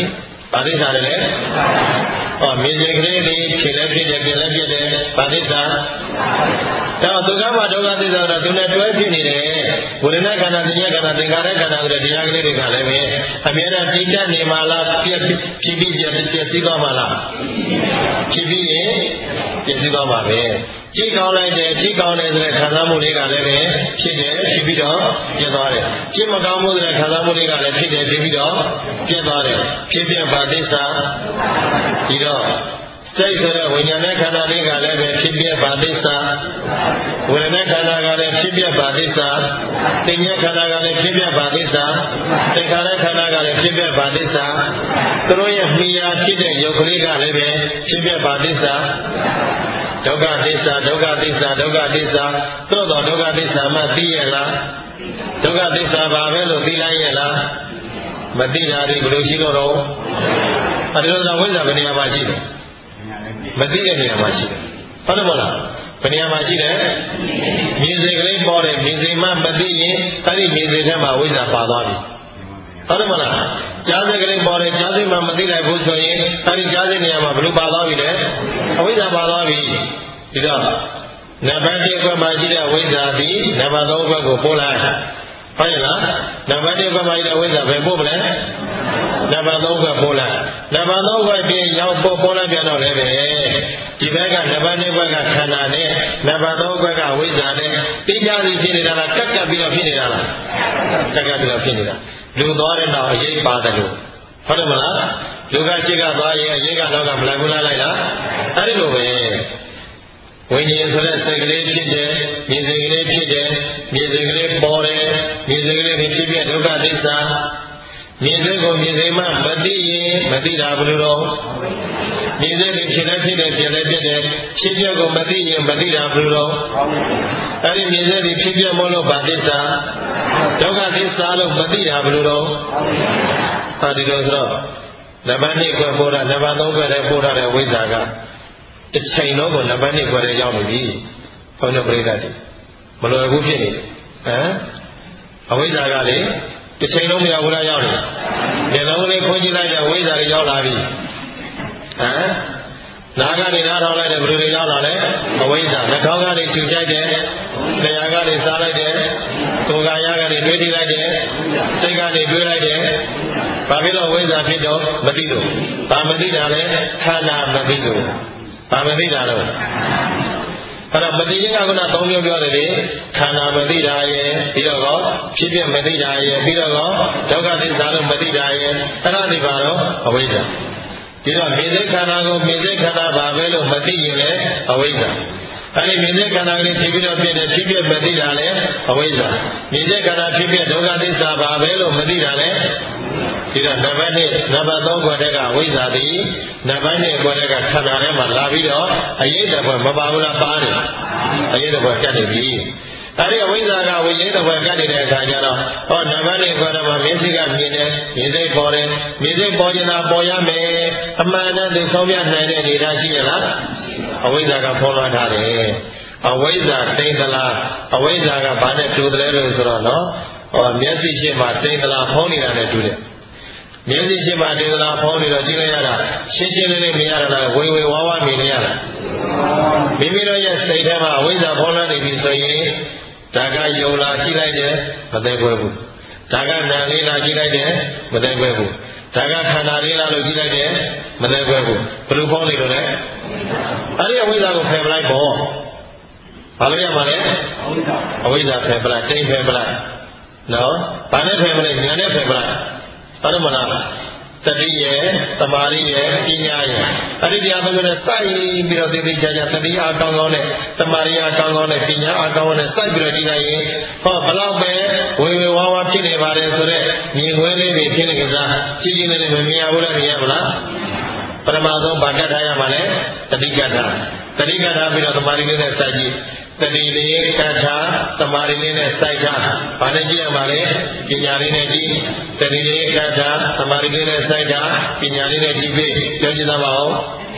ဘာသိစာလဲဟောမြင်စေကလေးတွေခြေလည်းဖြစ်တယ်ပြလည်းဖြစ်တယ်ဘာသိစာတော့သူကမှဒုက္ခသစ္စာတော့သူနဲ့တွဲဖြစ်နေတယ်ဝိညာဉ်ခန္ဓာဉာဏ်ခန္ဓာသင်္ခါရခန္ဓာဆိုတဲ့တရားကလေးတွေကလည်းပဲအမြဲတမ်းတည်တတ်နေမှာလားပြည့်ဖြစ်ပြီးပြည့်ပြည့်စည်းသွားမှာလားဖြစ်ပြီးရင်ပြည့်စည်းသွားမှာပဲကြည့်ကောင်းလိုက်တယ်ကြည့်ကောင်းတယ်ဆိုတဲ့ခံစားမှုလေးကလည်းပဲဖြစ်တယ်ဖြစ်ပြီးတော့ပြည့်သွားတယ်ကြည့်မကောင်းမှုဆိုတဲ့ခံစားမှုလေးကလည်းဖြစ်တယ်ဖြစ်ပြီးတော့ပြည့်သွားတယ်ဖြစ်ပြဘာသစ္စာပြီးတော့စိတ်ဆိုတဲ့ဝိညာဉ်နဲ့ခန္ဓာလေးကလည်းပဲဖြစ်ပြဘာသစ္စာဝိညာဉ်နဲ့ခန္ဓာကလည်းဖြစ်ပြဘာသစ္စာသင်္ညခန္ဓာကလည်းဖြစ်ပြဘာသစ္စာသင်္ခါရခန္ဓာကလည်းဖြစ်ပြဘာသစ္စာသူတို့ရဲ့မိယာဖြစ်တဲ့ယုတ်ကလေးကလည်းပဲဖြစ်ပြဘာသစ္စာဒုက္ခသစ္စာဒုက္ခသစ္စာဒုက္ခသစ္စာသို့တော်ဒုက္ခသစ္စာမှသိရလားဒုက္ခသစ္စာဘာပဲလို့သိလိုက်ရလားမသိတာတွေဘယ်လိုရှိလို့တော့အဲဒီလိုဝိဇ္ဇာဘယ်နေရာမှာရှိတယ်မသိတဲ့နေရာမှာရှိတယ်ဟုတ်တယ်မဟုတ်လားဘယ်နေရာမှာရှိတယ်မြင်စိတ်ကလေးပေါ်တယ်မြင်စိတ်မှမသိရင်အဲဒီမြင်စိတ်ထဲမှာဝိဇ္ဇာပါသွားပြီဟုတ်တယ်မလားကြားစိတ်ကလေးပေါ်တယ်ကြားစိတ်မှမသိလိုက်ဘူးဆိုရင်အဲဒီကြားစိတ်နေရာမှာဘယ်လိုပါသွားပြီလဲအဝိဇ္ဇာပါသွားပြီဒီတော့နံပါတ်တစ်ဘက်မှာရှိတဲ့ဝိဇ္ဇာသည်နံပါတ်သုံးဘက်ကိုပို့လိုက်ဟုတ်ရဲ့လားနံပါတ်တစ်ဘက်မှာရှိတဲ့ဝိဇ္ဇာပဲပို့မလဲနံပါတ်သုံးဘက်ပို့လိုက်နံပါတ်သုံးဘက်ပြင်ရောက်ပို့ပို့လိုက်ပြန်တော့လည်းပဲဒီဘက်ကနံပါတ်တစ်ဘက်ကခန္ဓာနဲ့နံပါတ်သုံးဘက်ကဝိဇ္ဇာနဲ့သိကြသည်ဖြစ်နေတာလားကပ်ကပ်ပြီးတော့ဖြစ်နေတာလားကပ်ကပ်ပြီးတော့ဖြစ်နေတာလူသွားတဲ့နောက်အရေးပါတယ်လို့ဟုတ်တယ်မလားလူကရှိကသွားရင်အရေးကတော့ကမလိုက်ဘူးလားလိုက်လားအဲ့ဒီလိုပဲဝိညာဉ်ဆိုတဲ့စိတ်ကလေးဖြစ်တယ်မြင်စိတ်ကလေးဖြစ်တယ်မြင်စိတ်ကလေးပေါ်တယ်မြင်စိတ်ကလေးဖြစ်ပြဒုက္ခသစ္စာမြင်စိတ်ကိုမြင်စိတ်မှမသိရင်မသိတာဘယ်လိုတော့မြင်စိတ်ဖြစ်လည်းဖြစ်တယ်ပြလည်းပြတယ်ဖြစ်ပြကိုမသိရင်မသိတာဘယ်လိုတော့အဲ့ဒီမြင်စိတ်ဖြစ်ပြမလို့ဘာသစ္စာဒုက္ခသစ္စာလို့မသိတာဘယ်လိုတော့ဟာဒီလိုဆိုတော့နံပါတ်နှစ်ကိုပို့တာနံပါတ်သုံးကိုလည်းပို့ထားတဲ့ဝိဇ္ဇာကတစ်ချိန်လုံးကိုနံပါတ်နှစ်ကိုလည်းရောက်နေပြီဘုန်းတော်ပြိဿတိမလွယ်ဘူးဖြစ်နေတယ်ဟမ်အဝိဇ္ဇာကလေတစ်ချိန်လုံးမရောက်ဘူးလားရောက်နေတယ်ဒီလုံးလေးခွင့်ကြည့်လိုက်တဲ့ဝိဇ္ဇာတွေရောက်လာပြီဟမ်နာကနေနားထောင်လိုက်တဲ့ဘယ်လိုတွေရောက်လာလဲအဝိဇ္ဇာနှာခေါင်းကနေချူချိုက်တယ်လျှာကနေစားလိုက်တယ်ကိုယ်ကာယကနေတွေးကြည့်လိုက်တယ်စိတ်ကနေတွေးလိုက်တယ်ဘာဖြစ်လို့ဝိဇ္ဇာဖြစ်တော့မသိလို့ဘာမသိတာလဲခန္ဓာမသိလို့ဘာမသိတာလဲအဲ့တော့မသိရင်ကကသုံးမျိုးပြောတယ်လေခန္ဓာမသိတာရဲ့ပြီးတော့ဖြစ်ပြမသိတာရဲ့ပြီးတော့ဒုက္ခသစ္စာလို့မသိတာရဲ့အဲ့ဒါဒီပါတော့အဝိဇ္ဇာဒီတော့မြင်စိတ်ခန္ဓာကိုမြင်စိတ်ခန္ဓာဘာပဲလို့မသိရင်လည်းအဝိဇ္ဇာအဲ့ဒီမြင်စိတ်ခန္ဓာကလေးဖြစ်ပြီးတော့ဖြစ်တယ်ဖြစ်ပြမသိတာလည်းအဝိဇ္ဇာမြင်စိတ်ခန္ဓာဖြစ်ပြဒုက္ခသစ္စာဘာပဲလို့မသိတာလည်းဒီတော့နံပါတ်နှစ်နံပါတ်သုံးခွက်တဲ့ကဝိဇ္ဇာသည်နံပါတ်နှစ်ခွက်တဲ့ကခန္ဓာထဲမှာလာပြီးတော့အရေးတစ်ခွက်မပါဘူးလားပါနေအရေးတစ်ခွက်ကတ်နေပြီအဲ့ဒီအဝိဇ္ဇာကဝိရေးတစ်ခွက်ကတ်နေတဲ့အခါကျတော့ဟောနံပါတ်နှစ်ခွက်တော့မျက်စိကမြင်တယ်မြင်စိတ်ပေါ်တယ်မြင်စိတ်ပေါ်နေတာပေါ်ရမယ်အမှန်နဲ့သိဆုံးပြနိုင်တဲ့အနေအထားရှိရလားအဝိဇ္ဇာကဖော်လွှမ်းထားတယ်အဝိဇ္ဇာတိမ်သလားအဝိဇ္ဇာကဘာနဲ့တူတယ်လို့ဆိုတော့နော်ဟောမျက်စိရှိမှတိမ်သလားဖုံးနေတာနဲ့တူတယ်မျက်စိရှိမှတိမ်သလားဖုံးနေတော့ကြည့်လိုက်ရတာရှင်းရှင်းလေးလေးမြင်ရတာဝေဝေဝါးဝါမြင်နေရတာမိမိတို့ရဲ့စိတ်ထဲမှာအဝိဇ္ဇာဖုံးလွှမ်းနေပြီဆိုရင်ဒါကယုံလာကြည့်လိုက်တယ်မသိခွဲဘူးဒါကနာလေးလာကြည့်လိုက်တယ်မသိခွဲဘူးဒါကခန္ဓာလေးလာလို့ကြည့်လိုက်တယ်မသိခွဲဘူးဘယ်လိုဖုံးနေလို့လဲအဲ့ဒီအဝိဇ္ဇာကိုဖယ်ပလိုက်ပေါ့ဘာလို့ရမှာလဲအဝိဇ္ဇာဖယ်ပလိုက်တိမ်ဖယ်ပလိုက်နော်ဘာနဲ့ဖယ်မလဲဉာဏ်နဲ့ဖယ်ပလိုက်ဟုတ်တယ်မလားတတိယသမာဓိရဲ့ပညာရဲ့အဲ့ဒီတရားသုံးမျိုးနဲ့စိုက်ပြီးတော့သိသိချာချာတတိယအကောင်းကောင်းနဲ့သမာဓိအကောင်းကောင်းနဲ့ပညာအကောင်းကောင်းနဲ့စိုက်ပြီးတော့ကြည့်လိုက်ရင်ဟောဘလောက်ပဲဝေဝေဝါးဝါဖြစ်နေပါတယ်ဆိုတော့မြင်ခွဲလေးတွေဖြစ်နေကြစားကြည့်ကြည့်နေလည်းမမြင်ရဘူးလားမြင်ရမလားပရမဆုံးဘာကတ်ထားရမှာလဲတတိကတ်ထားတတိကတ်ထားပြီးတော့သမာဓိလေးနဲ့စိုက်ကြည့်တတိလေးကတ်ထားသမာဓိလေးနဲ့စိုက်ထားဘာနဲ့ကြည့်ရမှာလဲပညာလေးနဲ့ကြည့်တတိလေးကတ်ထားသမာဓိလေးနဲ့စိုက်ထားပညာလေးနဲ့ကြည့်ပြီးပြောကြည့်သားပါဦး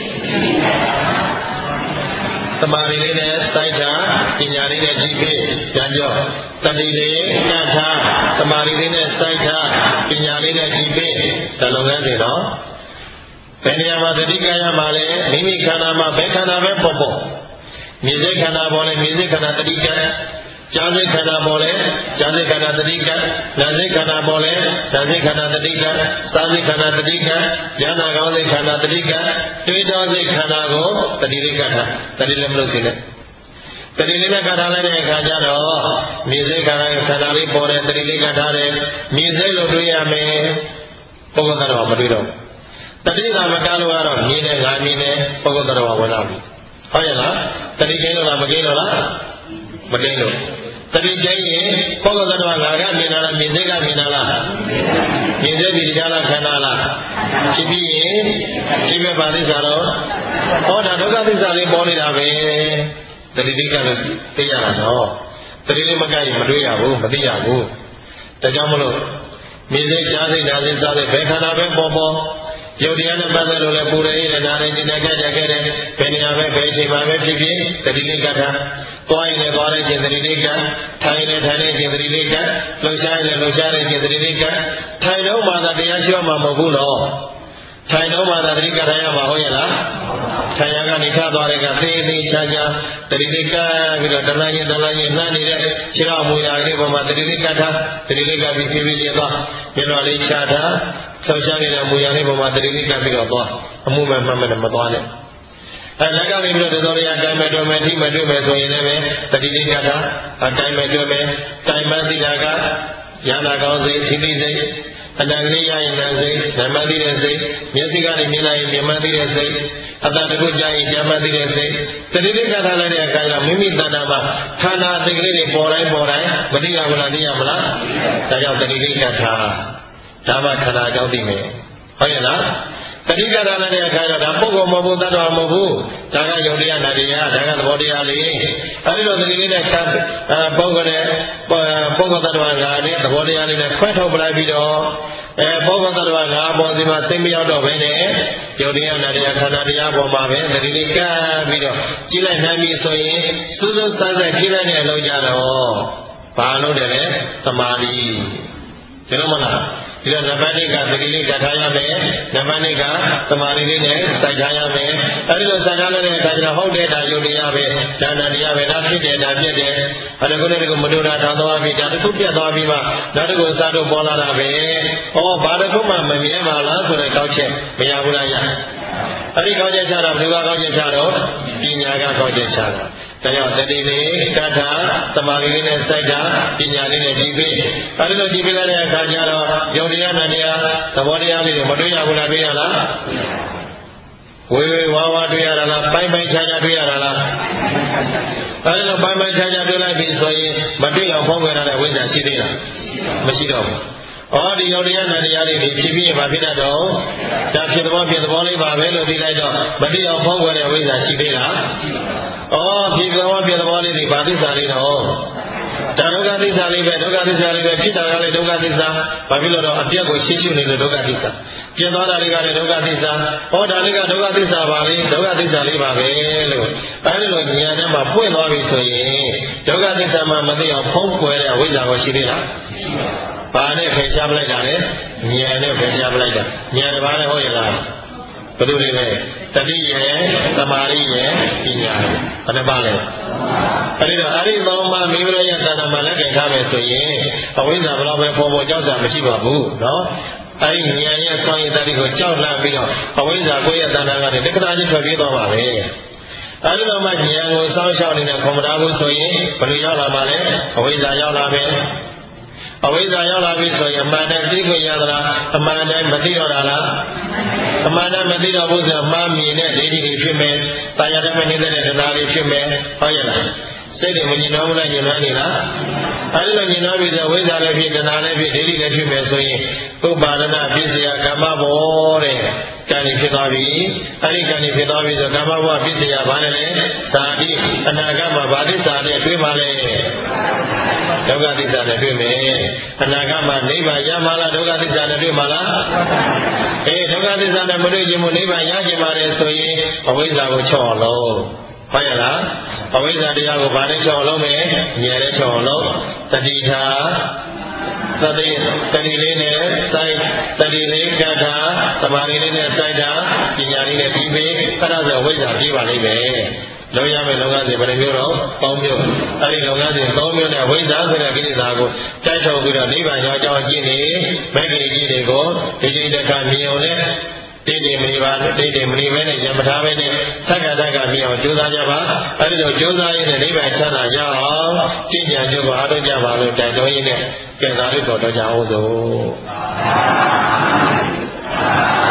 သမာဓိလေးနဲ့စိုက်ထားပညာလေးနဲ့ကြည့်ပြီးပြန်ကြောတတိလေးကတ်ထားသမာဓိလေးနဲ့စိုက်ထားပညာလေးနဲ့ကြည့်ပြီးဒါလုပ်ငန်းတွေတော့ဘယ်နေရာမှာတတိကရမှာလဲမိမိခန္ဓာမှာဘယ်ခန္ဓာပဲပေါ်ပေါ်မြေစိတ်ခန္ဓာပေါ်လဲမြေစိတ်ခန္ဓာတတိကကြာစိတ်ခန္ဓာပေါ်လဲကြာစိတ်ခန္ဓာတတိကနာစိတ်ခန္ဓာပေါ်လဲနာစိတ်ခန္ဓာတတိကစာစိတ်ခန္ဓာတတိကဉာဏကောင်းစိတ်ခန္ဓာတတိကတွေးတောစိတ်ခန္ဓာကိုတတိလိကထာတတိလည်းမလို့စီနဲ့တတိလေးနဲ့ကထားလိုက်တဲ့အခါကျတော့မြေစိတ်ခန္ဓာခန္ဓာလေးပေါ်တယ်တတိလေးကထားတယ်မြေစိတ်လို့တွေးရမယ်ပုဂ္ဂိုလ်တော်မတွေးတော့တတိကမကားလို့ကတော့မြင်တယ်ငါမြင်တယ်ပုဂ္ဂိုလ်တော်ဝင်လာပြီဟုတ်ရဲ့လားတတိကိန်းလို့လားမကိန်းလို့လားမကိန်းလို့တတိကိန်းရင်ပုဂ္ဂိုလ်တော်ငါကမြင်တာလားမြင်စိတ်ကမြင်တာလားမြင်စိတ်ဒီကြားလားခန္ဓာလားဖြစ်ပြီးရင်ဒီမဲ့ပါဠိစာတော့ဟောတာဒုက္ခသစ္စာလေးပေါ်နေတာပဲတတိတိကလို့သိရတာတော့တတိလေးမကရင်မတွေးရဘူးမသိရဘူးဒါကြောင့်မလို့မြင်စိတ်ကြားစိတ်နားစိတ်စားစိတ်ဘယ်ခန္ဓာပဲပေါ်ပေါ်ယုတ်တရားနဲ့ပတ်သက်လို့လည်းပူရည်နဲ့နားနဲ့ကျင်တဲ့ကြက်ကြက်ခဲ့တဲ့ဘယ်နေရာပဲဘယ်အချိန်မှပဲဖြစ်ဖြစ်တတိလေးကထားသွားရင်လည်းသွားတဲ့ကျင်တတိလေးကထိုင်ရင်လည်းထိုင်တဲ့ကျင်တတိလေးကလှုပ်ရှားရင်လည်းလှုပ်ရှားတဲ့ကျင်တတိလေးကထိုင်တော့မှသာတရားရှိမှမဟုတ်ဘူးနော်ထိုင်တော့မှသာတတိကထားရမှာဟုတ်ရဲ့လားထိုင်ရကနေထသွားတဲ့ကသေသေးချာချာတတိလေးကပြီးတော့တလန်းချင်းတလန်းချင်းနှမ်းနေတဲ့ခြေတော်မူရာလေးပေါ်မှာတတိလေးကထားတတိလေးကပြီးဖြည်းဖြည်းချင်းသွားမျက်နှာလေးချထားဆောက်ရှားနေတဲ့မူရာလေးပေါ်မှာတတိလေးကပြီးတော့သွားအမှုမဲ့မှတ်မဲ့မသွားနဲ့အဲလက်ကနေပြီးတော့တော်ရတိုင်းမဲ့တွေ့မဲ့ထိမဲ့တွေ့မဲ့ဆိုရင်လည်းတတိလေးကထားအတိုင်းမဲ့တွေ့မဲ့တိုင်းမဲ့သိတာကဉာဏကောင်းစိတ်သိသိစိတ်အတန်ကလေးရရင်လည်းစိတ်ဓမ္မသိတဲ့စိတ်မျက်စိကနေမြင်လိုက်ရင်မြင်မှသိတဲ့စိတ်အတန်တခုကြားရင်ကြားမှသိတဲ့စိတ်တတိတိကထားလိုက်တဲ့အခါကျမိမိတဏ္ဍာမှာဌာနအသိကလေးတွေပေါ်တိုင်းပေါ်တိုင်းမသိရဘူးလားသိရမလားဒါကြောင့်တတိတိကထားဒါမှခန္ဓာကြောင့်သိမယ်ဟုတ်ရဲ့လားတတိကထားလိုက်တဲ့အခါကျတော့ဒါပုဂ္ဂိုလ်မဟုတ်ဘူးတ attva မဟုတ်ဘူးဒါကယုတ်တရားနာတရားဒါကသဘောတရားလေးအဲဒီလိုတတိလေးနဲ့ခတ်ပုဂ္ဂိုလ်နဲ့ပုဂ္ဂိုလ်တ attva ငါနဲ့သဘောတရားလေးနဲ့ခွဲထုတ်ပလိုက်ပြီးတော့အဲပုဂ္ဂိုလ်တ attva ငါပေါ်စီမှာသိမရောက်တော့ဘဲနဲ့ယုတ်တရားနာတရားခန္ဓာတရားပေါ်မှာပဲတတိလေးကပ်ပြီးတော့ကြည့်လိုက်နိုင်ပြီဆိုရင်စူးစူးဆန်းဆန်းကြည့်လိုက်တဲ့အလုပ်ကြတော့ဘာလို့တယ်လဲသမာဓိဒီလိုမလားဒီတော့နံပါတ်၄ကသတိလေးကထားရမယ်နံပါတ်၄ကသမာဓိလေးနဲ့စိုက်ထားရမယ်အဲဒီလိုစိုက်ထားတဲ့အခါကျတော့ဟုတ်တယ်ဒါယုတ်တရားပဲဉာဏ်တရားပဲဒါဖြစ်တယ်ဒါပြည့်တယ်အဲဒီကုနဲ့ကမတို့တာထောင်သွားပြီဒါတစ်ခုပြတ်သွားပြီမှနောက်တစ်ခုစားတော့ပေါ်လာတာပဲဟောဘာတစ်ခုမှမမြင်ပါလားဆိုတဲ့ကောက်ချက်မရဘူးလားရအဲဒီကောက်ချက်ချတာဘယ်လိုကောက်ချက်ချတော့ပညာကကောက်ချက်ချတာဒါကြောင့်တတိလေးကထာသမာဓိလေးနဲ့စိုက်တာပညာလေးနဲ့ကြည့်ပြီးအဲဒီလိုကြည့်ပြီးလိုက်တဲ့အခါကျတော့ယုံတရားနဲ့တရားသဘောတရားလေးတွေမတွေ့ရဘူးလားတွေ့ရလားဝေဝေဝါဝါတွေ့ရတာလားပိုင်းပိုင်းခြားခြားတွေ့ရတာလားအဲဒီလိုပိုင်းပိုင်းခြားခြားတွေ့လိုက်ပြီဆိုရင်မတွေ့အောင်ဖောက်ခွဲရတဲ့ဝိဇ္ဇာရှိသေးလားမရှိတော့ဘူးဩဒီယုတ်တရားနဲ့တရားလေးတွေဖြစ်ပြီးဘာဖြစ်တတ်တော့ဒါဖြစ်သဘောဖြစ်သဘောလေးပါပဲလို့သိလိုက်တော့မတိအောင်ဖောက်ခွဲတဲ့ဝိဇ္ဇာရှိသေးလားဩဖြစ်သဘောဖြစ်သဘောလေးတွေဘာသစ္စာလေးတော့ဒါဒုက္ခသစ္စာလေးပဲဒုက္ခသစ္စာလေးပဲဖြစ်တာကလည်းဒုက္ခသစ္စာဘာဖြစ်လို့တော့အပြတ်ကိုရှင်းရှင်းနေလို့ဒုက္ခသစ္စာပြင်းသွားတာလေးကလည်းဒုက္ခသစ္စာဟောဒါလေးကဒုက္ခသစ္စာပါလေဒုက္ခသစ္စာလေးပါပဲလို့အဲဒီလိုဉာဏ်ထဲမှာပွင့်သွားပြီဆိုရင်ဒုက္ခသစ္စာမှမသိအောင်ဖုံးကွယ်တဲ့ဝိဇ္ဇာကိုရှိသေးလားဘာနဲ့ဖယ်ရှားပလိုက်တာလဲဉာဏ်နဲ့ဖယ်ရှားပလိုက်တာဉာဏ်တစ်ပါးနဲ့ဟုတ်ရဲ့လားဘယ်လိုလဲတတိယသမာဓိယပညာဘယ်နှပါလဲအဲဒီတော့အဲ့ဒီသုံးပါးမိမိတို့ရဲ့တဏ္ဍာမှာလက်ကင်ထားမယ်ဆိုရင်အဝိဇ္ဇာဘယ်တော့ပဲပေါ်ပေါ်ကြောက်တာမရှိပါဘူးနော်အဲဒီဉာဏ်ရဲ့စွမ်းရည်တတိကိုကြောက်လန့်ပြီးတော့အဝိဇ္ဇာကိုယ့်ရဲ့တဏ္ဍာကနေတက္ကရာချင်းထွက်ပြေးသွားပါပဲအဲဒီတော့မှဉာဏ်ကိုစောင့်ရှောက်နေတဲ့ခွန်မတာဘူးဆိုရင်ဘယ်လိုရောက်လာမှာလဲအဝိဇ္ဇာရောက်လာမယ်အဝိဇ္ဇာရောက်လာပြီဆိုရင်အမှန်တည်းသိခွင့်ရသလားအမှန်တည်းမသိတော့တာလားအမှန်တည်းမသိတော့ဘူးဆိုရင်မှားမြင်တဲ့ဒိဋ္ဌိတွေဖြစ်မယ်။တာယာတမနေတဲ့တရားတွေဖြစ်မယ်။ဟုတ်ရဲ့လား။စိတ်တွေမညင်တော့ဘူးလားညင်တော့နေလား။အဲဒီလိုညင်တော့ပြီဆိုဝိဇ္ဇာလည်းဖြစ်တရားလည်းဖြစ်ဒိဋ္ဌိလည်းဖြစ်မယ်ဆိုရင်ဥပါဒနာဖြစ်เสียကမ္မဘောတဲ့ကံကြီးဖြစ်သွားပြီ။အဲဒီကံကြီးဖြစ်သွားပြီဆိုကမ္မဘောဖြစ်เสียဘာလဲလဲ။သာတိအနာဂတ်မှာဗာတိစာနဲ့တွေ့ပါလေ။ဒုက္ခသစ္စာနဲ့တွေ့မယ်အနာဂတ်မှာနိဗ္ဗာန်ရမှာလားဒုက္ခသစ္စာနဲ့တွေ့မှာလားအေးဒုက္ခသစ္စာနဲ့မတွေ့ခြင်းမို့နိဗ္ဗာန်ရခြင်းပါတယ်ဆိုရင်အဝိဇ္ဇာကိုချော့အောင်လို့ဟုတ်ရလားအဝိဇ္ဇာတရားကိုဘာနဲ့ချော့အောင်လုပ်မယ်ဉာဏ်နဲ့ချော့အောင်လို့တတိထာသတိတတိလေးနဲ့စိုက်တတိလေးကထာသမာဓိလေးနဲ့စိုက်တာပညာလေးနဲ့ပြီးပြီအဲ့ဒါဆိုဝိဇ္ဇာပြီးပါလိမ့်မယ်လုံးရမယ်လောကစဉ်ဘယ်လိုမျိုးတော့ပေါင်းမျိုးအဲ့ဒီလောကစဉ်ပေါင်းမျိုးနဲ့ဝိဇ္ဇာဆိုတဲ့ကိလေသာကိုတိုက်ထုတ်ပြီးတော့နိဗ္ဗာန်ရောက်ကြောင်းကြည့်နေမဂ္ဂင်ကြီးတွေကိုဒီချိန်တစ်ခါမြင်အောင်နဲ့တိတိမဏိပါတိတိမဏိပဲနဲ့ယမထားပဲနဲ့သက္ကတကမြင်အောင်ကြိုးစားကြပါအဲ့ဒီလိုကြိုးစားရင်းနဲ့နိဗ္ဗာန်ချမ်းသာရအောင်ကျင့်ကြံကြပါအားထုတ်ကြပါလို့တိုက်တွန်းရင်းနဲ့ကျင့်သာလို့တော်တော်ကြအောင်စို့